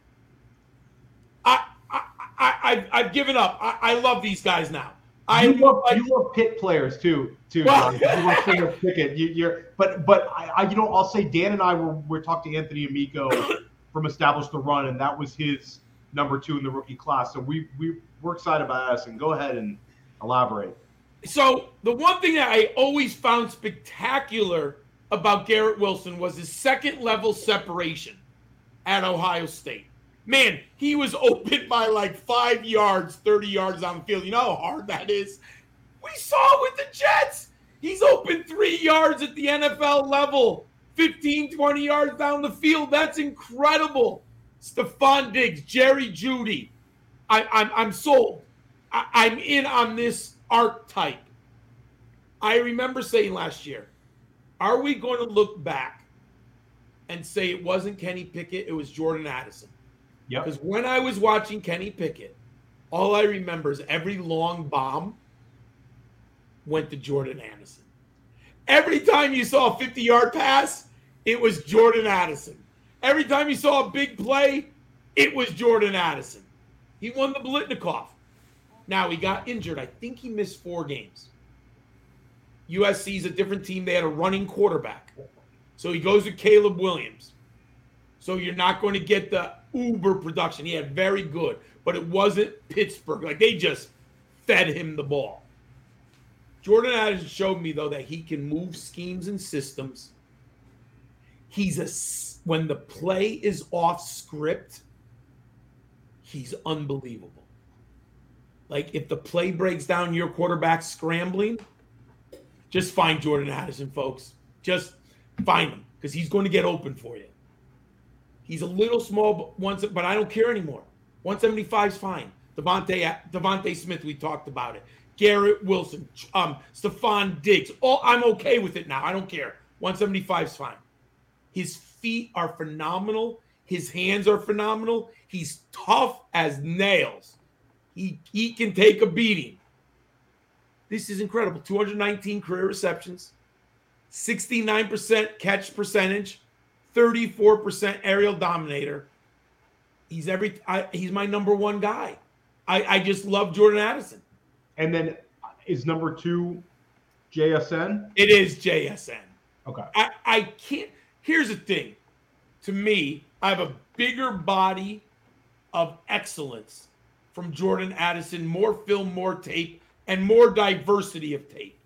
I I I I've, I've given up. I, I love these guys now. I You love, like, you love Pitt players too, too. Well- John. You love Taylor Pickett. You, you're, but but I, I, you know, I'll say Dan and I were we're talking to Anthony Amico from Establish the Run, and that was his number two in the rookie class. So we we we're excited about Addison. Go ahead and elaborate. So the one thing that I always found spectacular about Garrett Wilson was his second level separation at Ohio State. Man, he was open by like five yards, thirty yards on the field. You know how hard that is? We saw it with the Jets. He's open three yards at the N F L level, fifteen, twenty yards down the field. That's incredible. Stephon Diggs, Jerry Jeudy. I, I'm, I'm sold. I, I'm in on this archetype. I remember saying last year, are we going to look back and say it wasn't Kenny Pickett, it was Jordan Addison? Yep. Because when I was watching Kenny Pickett, all I remember is every long bomb went to Jordan Addison. Every time you saw a fifty-yard pass, it was Jordan Addison. Every time you saw a big play, it was Jordan Addison. He won the Biletnikoff. Now, he got injured. I think he missed four games. U S C's a different team. They had a running quarterback. So he goes to Caleb Williams. So you're not going to get the uber production. He had very good, but it wasn't Pittsburgh. Like, they just fed him the ball. Jordan Addison showed me, though, that he can move schemes and systems. He's a, when the play is off script, he's unbelievable. Like, if the play breaks down, your quarterback's scrambling, just find Jordan Addison, folks. Just find him, because he's going to get open for you. He's a little small, but, once, but I don't care anymore. one seventy-five is fine. Devontae, Devontae Smith, we talked about it. Garrett Wilson, um, Stephon Diggs. All, I'm okay with it now. I don't care. one seventy-five is fine. His feet are phenomenal. His hands are phenomenal. He's tough as nails. He, he can take a beating. This is incredible. two hundred nineteen career receptions, sixty-nine percent catch percentage, thirty-four percent aerial dominator. He's every. I, he's my number one guy. I, I just love Jordan Addison. And then is number two J S N? It is J S N. Okay. I, I can't. Here's the thing. To me, I have a bigger body of excellence from Jordan Addison, more film, more tape, and more diversity of tape.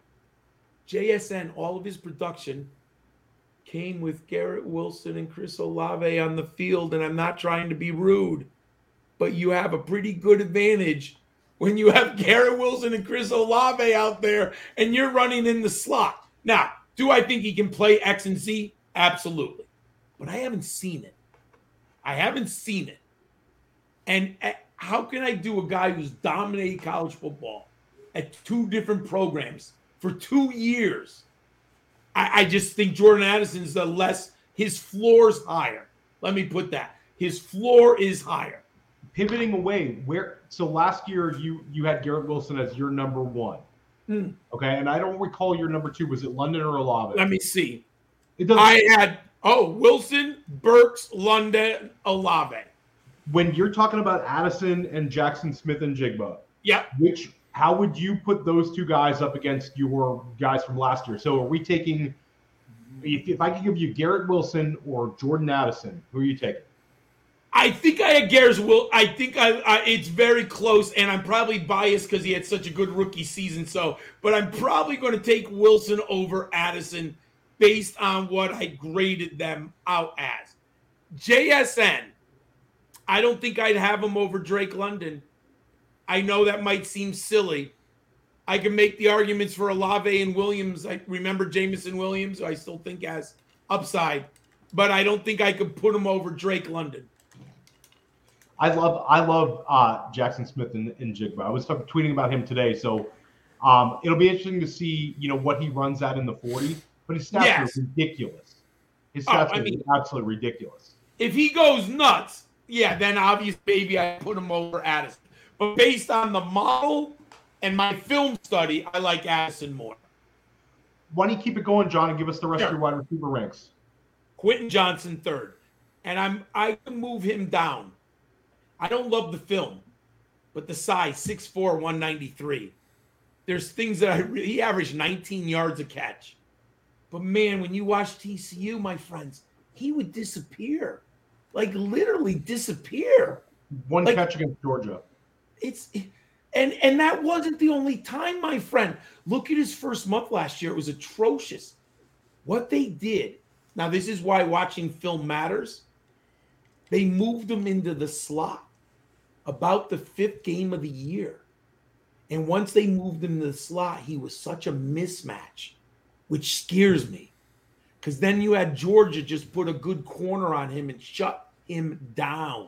J S N, all of his production came with Garrett Wilson and Chris Olave on the field, and I'm not trying to be rude, but you have a pretty good advantage when you have Garrett Wilson and Chris Olave out there and you're running in the slot. Now, do I think he can play X and Z? Absolutely. But I haven't seen it. I haven't seen it. And how can I do a guy who's dominated college football at two different programs for two years? I, I just think Jordan Addison's the less, his floor's higher. Let me put that. His floor is higher. Pivoting away, where so last year you you had Garrett Wilson as your number one. Hmm. Okay, and I don't recall your number two. Was it London or Olave? Let me see. It doesn't. I had oh Wilson, Burks, London, Olave. When you're talking about Addison and Jackson Smith and Jigba, Yep. which how would you put those two guys up against your guys from last year? So are we taking? If, if I could give you Garrett Wilson or Jordan Addison, who are you taking? I think I had Garrett Will. I think I, I it's very close, and I'm probably biased because he had such a good rookie season. So, but I'm probably going to take Wilson over Addison based on what I graded them out as. J S N, I don't think I'd have him over Drake London. I know that might seem silly. I can make the arguments for Olave and Williams. I remember Jamison Williams, who I still think has upside, but I don't think I could put him over Drake London. I love I love uh, Jackson Smith and, and Jigba. I was talking, tweeting about him today, so um, it'll be interesting to see you know what he runs at in the forty. But his stats Yes. are ridiculous. His Oh, stats I are mean- absolutely ridiculous. If he goes nuts, yeah, then obviously maybe I put him over Addison. But based on the model and my film study, I like Addison more. Why don't you keep it going, John, and give us the rest Sure. of your wide receiver ranks? Quentin Johnson third, and I'm I can move him down. I don't love the film, but the size six four, one ninety-three. There's things that I really, he averaged nineteen yards a catch. But man, when you watch T C U, my friends, he would disappear. Like literally disappear. One Like- catch against Georgia. It's and and that wasn't the only time, my friend. Look at his first month last year. It was atrocious. What they did. Now, this is why watching film matters. They moved him into the slot about the fifth game of the year. And once they moved him to the slot, he was such a mismatch, which scares me. Because then you had Georgia just put a good corner on him and shut him down.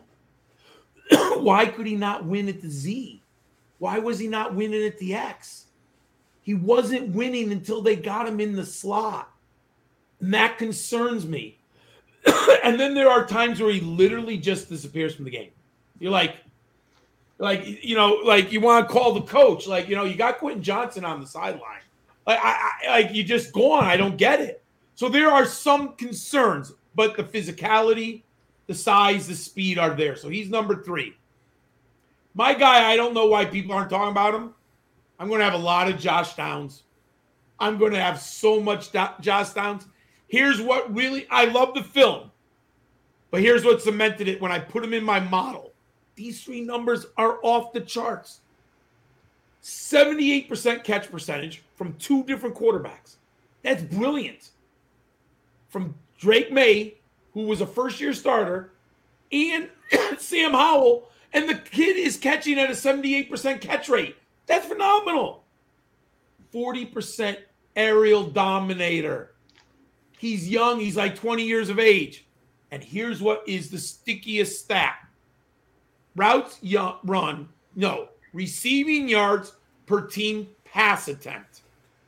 Why could he not win at the Z? Why was he not winning at the X? He wasn't winning until they got him in the slot. And that concerns me. And then there are times where he literally just disappears from the game. You're like, like you know, like you want to call the coach. Like, you know, you got Quentin Johnson on the sideline. Like, I, I like you just gone. I don't get it. So there are some concerns, but the physicality, the size, the speed are there. So he's number three. My guy, I don't know why people aren't talking about him. I'm going to have a lot of Josh Downs. I'm going to have so much do- Josh Downs. Here's what really, I love the film, but here's what cemented it when I put him in my model. These three numbers are off the charts. seventy-eight percent catch percentage from two different quarterbacks. That's brilliant. From Drake May, who was a first-year starter, and Sam Howell, and the kid is catching at a seventy-eight percent catch rate. That's phenomenal. forty percent aerial dominator. He's young. He's like twenty years of age. And here's what is the stickiest stat. Routes y- run, no, receiving yards per team pass attempt.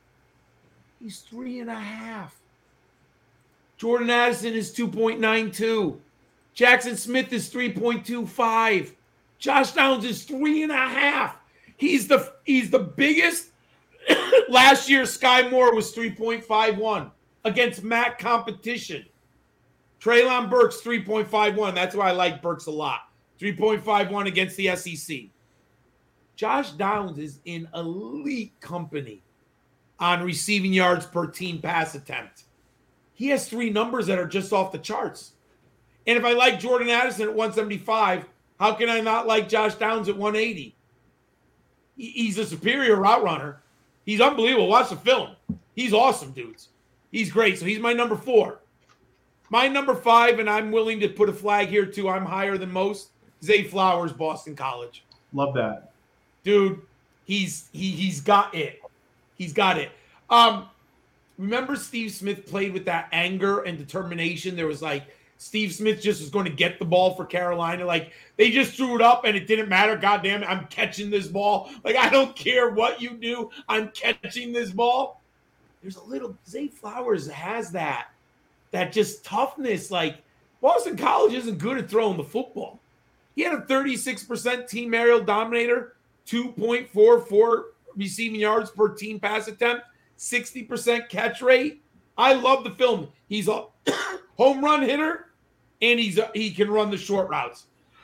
He's three and a half. Jordan Addison is two point nine two. Jackson Smith is three point two five. Josh Downs is three and a half. He's the he's the biggest. Last year, Sky Moore was three point five one against M A C competition. Treylon Burks, three point five one. That's why I like Burks a lot. three point five one against the S E C. Josh Downs is in elite company on receiving yards per team pass attempt. He has three numbers that are just off the charts. And if I like Jordan Addison at one seventy-five, how can I not like Josh Downs at one eighty? He's a superior route runner. He's unbelievable. Watch the film. He's awesome, dudes. He's great. So he's my number four. My number five, and I'm willing to put a flag here too. I'm higher than most. Zay Flowers, Boston College. Love that. Dude, he's he he's got it. He's got it. Um, remember Steve Smith played with that anger and determination? There was like Steve Smith just was going to get the ball for Carolina. Like they just threw it up and it didn't matter. God damn it, I'm catching this ball. Like I don't care what you do. I'm catching this ball. There's a little Zay Flowers has that. That just toughness. Like Boston College isn't good at throwing the football. He had a thirty-six percent team aerial dominator, two point four four receiving yards per team pass attempt, sixty percent catch rate. I love the film. He's a home run hitter, and he's a, he can run the short routes.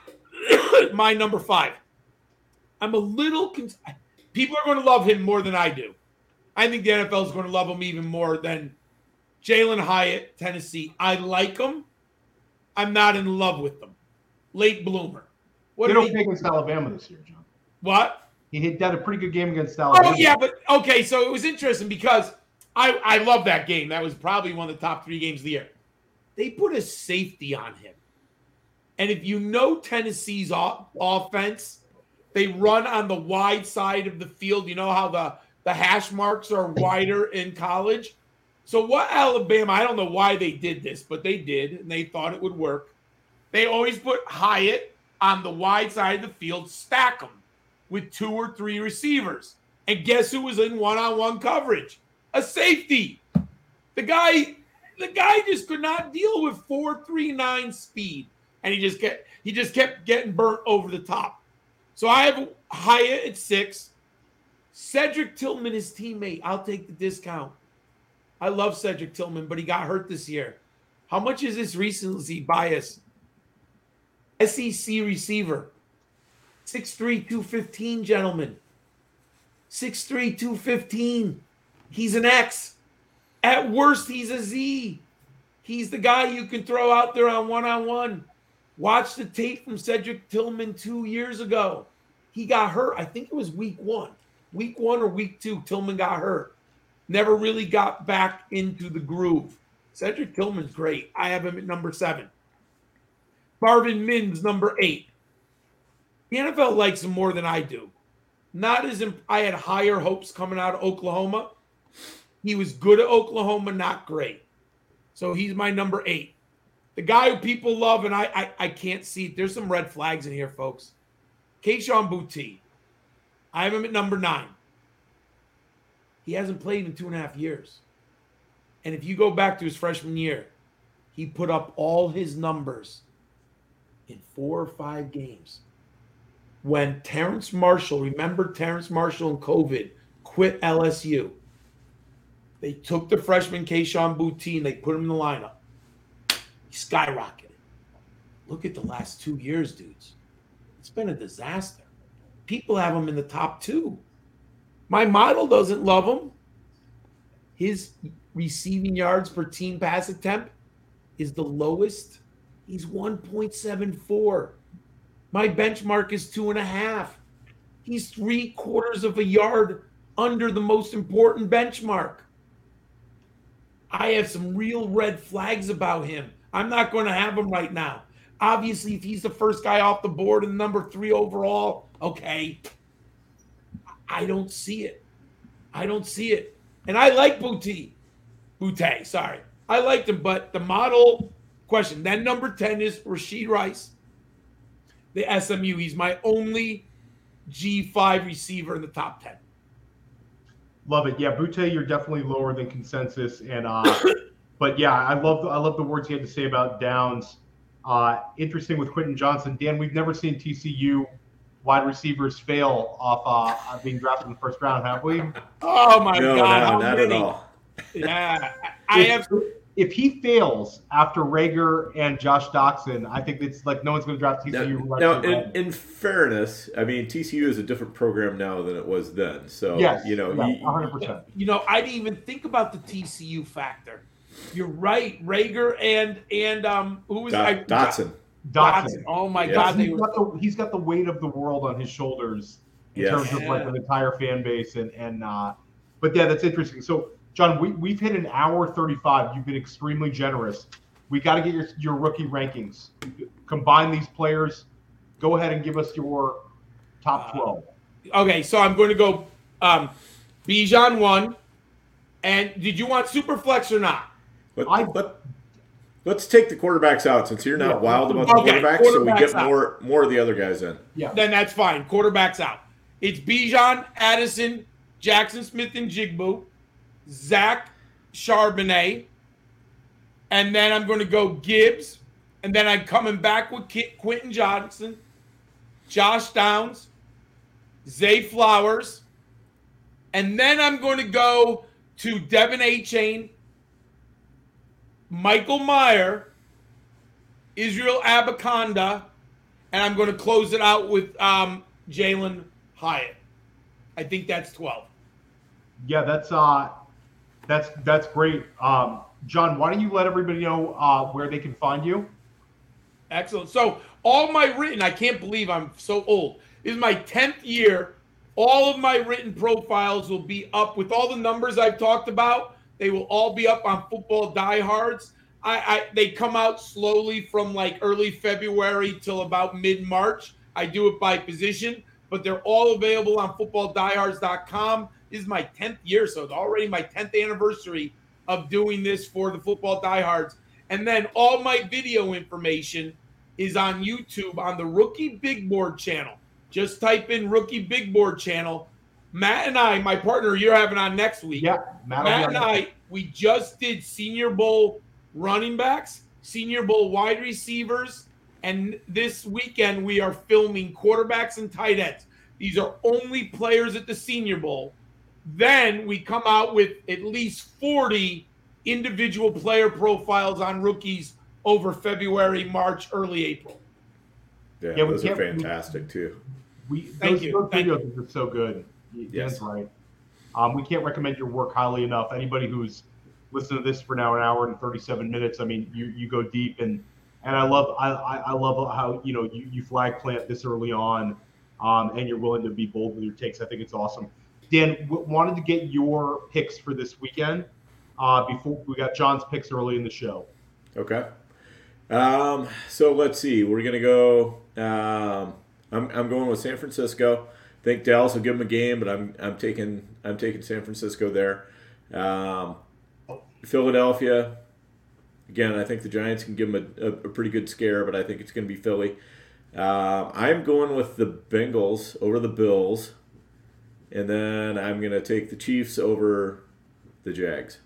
My number five. I'm a little con- people are going to love him more than I do. I think the N F L is going to love him even more than Jalen Hyatt, Tennessee. I like him. I'm not in love with them. Late bloomer. What did he play against Alabama this year, John? What? He hit that a pretty good game against Alabama. Oh yeah, but okay. So it was interesting because I I love that game. That was probably one of the top three games of the year. They put a safety on him, and if you know Tennessee's o- offense, they run on the wide side of the field. You know how the the hash marks are wider in college. So what Alabama? I don't know why they did this, but they did, and they thought it would work. They always put Hyatt on the wide side of the field, stack them with two or three receivers. And guess who was in one-on-one coverage? A safety. The guy, the guy just could not deal with four three nine speed. And he just kept he just kept getting burnt over the top. So I have Hyatt at six. Cedric Tillman, his teammate. I'll take the discount. I love Cedric Tillman, but he got hurt this year. How much is this recency bias? S E C receiver. six three, two fifteen, gentlemen. six three, two fifteen. He's an X. At worst, he's a Z. He's the guy you can throw out there on one-on-one. Watch the tape from Cedric Tillman two years ago. He got hurt. I think it was week one. Week one or week two, Tillman got hurt. Never really got back into the groove. Cedric Tillman's great. I have him at number seven. Marvin Mims, number eight. The N F L likes him more than I do. Not as imp- I had higher hopes coming out of Oklahoma. He was good at Oklahoma, not great. So he's my number eight. The guy who people love, and I I, I can't see. There's some red flags in here, folks. Kayshon Boutte. I have him at number nine. He hasn't played in two and a half years. And if you go back to his freshman year, he put up all his numbers in four or five games. When Terrence Marshall, remember Terrence Marshall and COVID, quit L S U. They took the freshman Kayshon Boutte and they put him in the lineup. He skyrocketed. Look at the last two years, dudes. It's been a disaster. People have him in the top two. My model doesn't love him. His receiving yards per team pass attempt is the lowest. He's one point seven four. My benchmark is two and a half. He's three quarters of a yard under the most important benchmark. I have some real red flags about him. I'm not going to have him right now. Obviously, if he's the first guy off the board and number three overall, okay. I don't see it. I don't see it. And I like Boutte. Boutte, sorry. I liked him, but the model question. Then number ten is Rashid Rice, the S M U. He's my only G five receiver in the top ten. Love it. Yeah, Boutte, you're definitely lower than consensus. And uh, but yeah, I love I love the words he had to say about Downs. Uh, interesting with Quentin Johnson. Dan, we've never seen T C U wide receivers fail off uh, being drafted in the first round, have we? Oh, my no, God. No, how not many? at all. Yeah. I if, have. If he fails after Rager and Josh Doxson, I think it's like no one's going to draft T C U. Now, now in, in fairness, I mean, T C U is a different program now than it was then. So, yes, you know, yeah, he, one hundred percent. You know, I didn't even think about the T C U factor. You're right. Rager and, and um, who was Dot, I, Dotson. Dotson. Oh, my Yes. God. They He's were, got, the, he's got the weight of the world on his shoulders in Yes. terms of like Yeah. an entire fan base. And, and uh, but yeah, that's interesting. So, John, we, we've hit an hour thirty-five. You've been extremely generous. We got to get your, your rookie rankings. Combine these players. Go ahead and give us your top twelve. okay, so I'm going to go um, Bijan one. And did you want Superflex or not? Let, I- let, let's take the quarterbacks out since you're not Yeah. wild about the Okay, quarterbacks, so we quarterbacks get out. more more of the other guys in. Yeah. Then that's fine. Quarterbacks out. It's Bijan, Addison, Jackson Smith and Jigbu, Zach Charbonnet, and then I'm going to go Gibbs, and then I'm coming back with Ki- Quentin Johnson, Josh Downs, Zay Flowers, and then I'm going to go to Devin A-Chain, Michael Meyer, Israel Abaconda, and I'm going to close it out with um, Jalen Hyatt. I think that's twelve. Yeah, that's uh, that's that's great. Um, John, why don't you let everybody know uh, where they can find you? Excellent. So all my written, I can't believe I'm so old. This is my tenth year. All of my written profiles will be up with all the numbers I've talked about. They will all be up on Football Diehards. I, I they come out slowly from like early February till about mid-March. I do it by position, but they're all available on football diehards dot com. This is my tenth year, so it's already my tenth anniversary of doing this for the Football Diehards. And then all my video information is on YouTube on the Rookie Big Board channel. Just type in Rookie Big Board channel. Matt and I, my partner, you're having on next week. Yeah, Matt, Matt and I, we just did Senior Bowl running backs, Senior Bowl wide receivers, and this weekend we are filming quarterbacks and tight ends. These are only players at the Senior Bowl. Then we come out with at least forty individual player profiles on rookies over February, March, early April. Yeah, Yeah, we those are can't- fantastic too. We Thank those, you. those Thank videos are so good. Dan's Yes. right. Um, we can't recommend your work highly enough. Anybody who's listened to this for now an hour and thirty-seven minutes, I mean, you you go deep and and I love I I, I love how you know you, you flag plant this early on, um, and you're willing to be bold with your takes. I think it's awesome. Dan, w- wanted to get your picks for this weekend. Uh, before we got John's picks early in the show. Okay. Um, so let's see. We're gonna go. Um, I'm I'm going with San Francisco. I think Dallas will give them a game, but I'm I'm taking I'm taking San Francisco there. Um, Philadelphia. Again, I think the Giants can give them a, a, a pretty good scare, but I think it's going to be Philly. Um, I'm going with the Bengals over the Bills, and then I'm going to take the Chiefs over the Jags.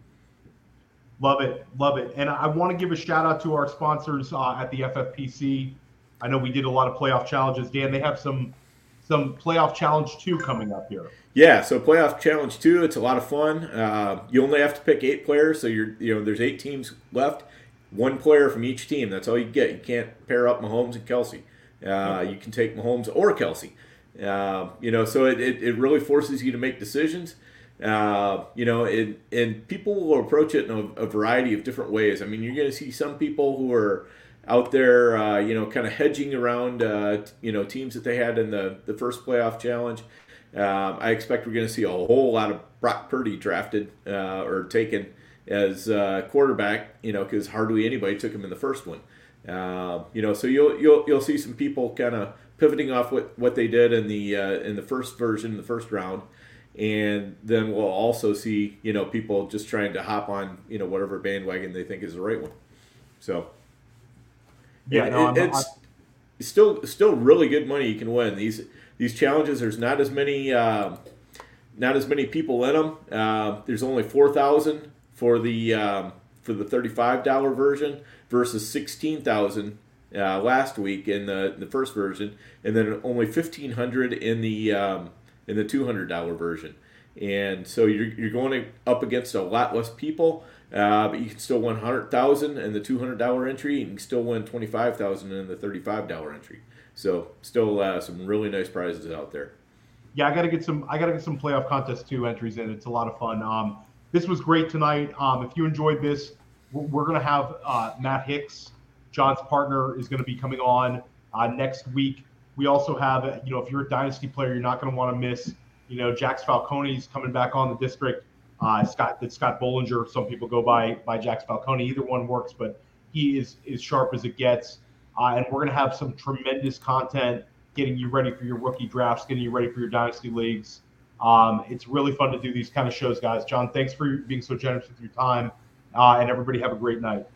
Love it, love it. And I want to give a shout out to our sponsors uh, at the F F P C. I know we did a lot of playoff challenges. Dan, they have some some playoff challenge two coming up here. Yeah, so playoff challenge two, it's a lot of fun. Uh, you only have to pick eight players, so you're you know there's eight teams left, one player from each team. That's all you get. You can't pair up Mahomes and Kelsey. Uh, you can take Mahomes or Kelsey. Uh, you know, so it, it, it really forces you to make decisions. Uh, you know, it, and people will approach it in a, a variety of different ways. I mean, you're going to see some people who are out there, uh, you know, kind of hedging around, uh, you know, teams that they had in the, the first playoff challenge. Um, I expect we're going to see a whole lot of Brock Purdy drafted uh, or taken as uh, quarterback, you know, because hardly anybody took him in the first one. Uh, you know, so you'll you'll you'll see some people kind of pivoting off what, what they did in the uh, in the first version, the first round, and then we'll also see you know people just trying to hop on you know whatever bandwagon they think is the right one. So Yeah, it, no, I'm, it's I'm, still still really good money you can win. These these challenges, there's not as many um, not as many people in them. Uh, there's only four thousand for the um, for the thirty-five dollar version versus sixteen thousand uh, last week in the, the first version, and then only fifteen hundred in the um, in the two hundred dollar version. And so you're you're going up against a lot less people, uh, but you can still win one hundred thousand in the two hundred dollar entry, and you can still win twenty-five thousand in the thirty-five dollar entry. So still uh, some really nice prizes out there. Yeah, I gotta get some. I gotta get some playoff contest two entries in. It's a lot of fun. Um, this was great tonight. Um, if you enjoyed this, we're, we're gonna have uh, Matt Hicks, John's partner, is gonna be coming on uh, next week. We also have, you know, if you're a dynasty player, you're not gonna want to miss. You know, Jax Falcone's coming back on the district. Uh, Scott, that's Scott Bollinger. Some people go by by Jax Falcone. Either one works, but he is as sharp as it gets. Uh, and we're gonna have some tremendous content, getting you ready for your rookie drafts, getting you ready for your dynasty leagues. Um, it's really fun to do these kind of shows, guys. John, thanks for being so generous with your time, uh, and everybody have a great night.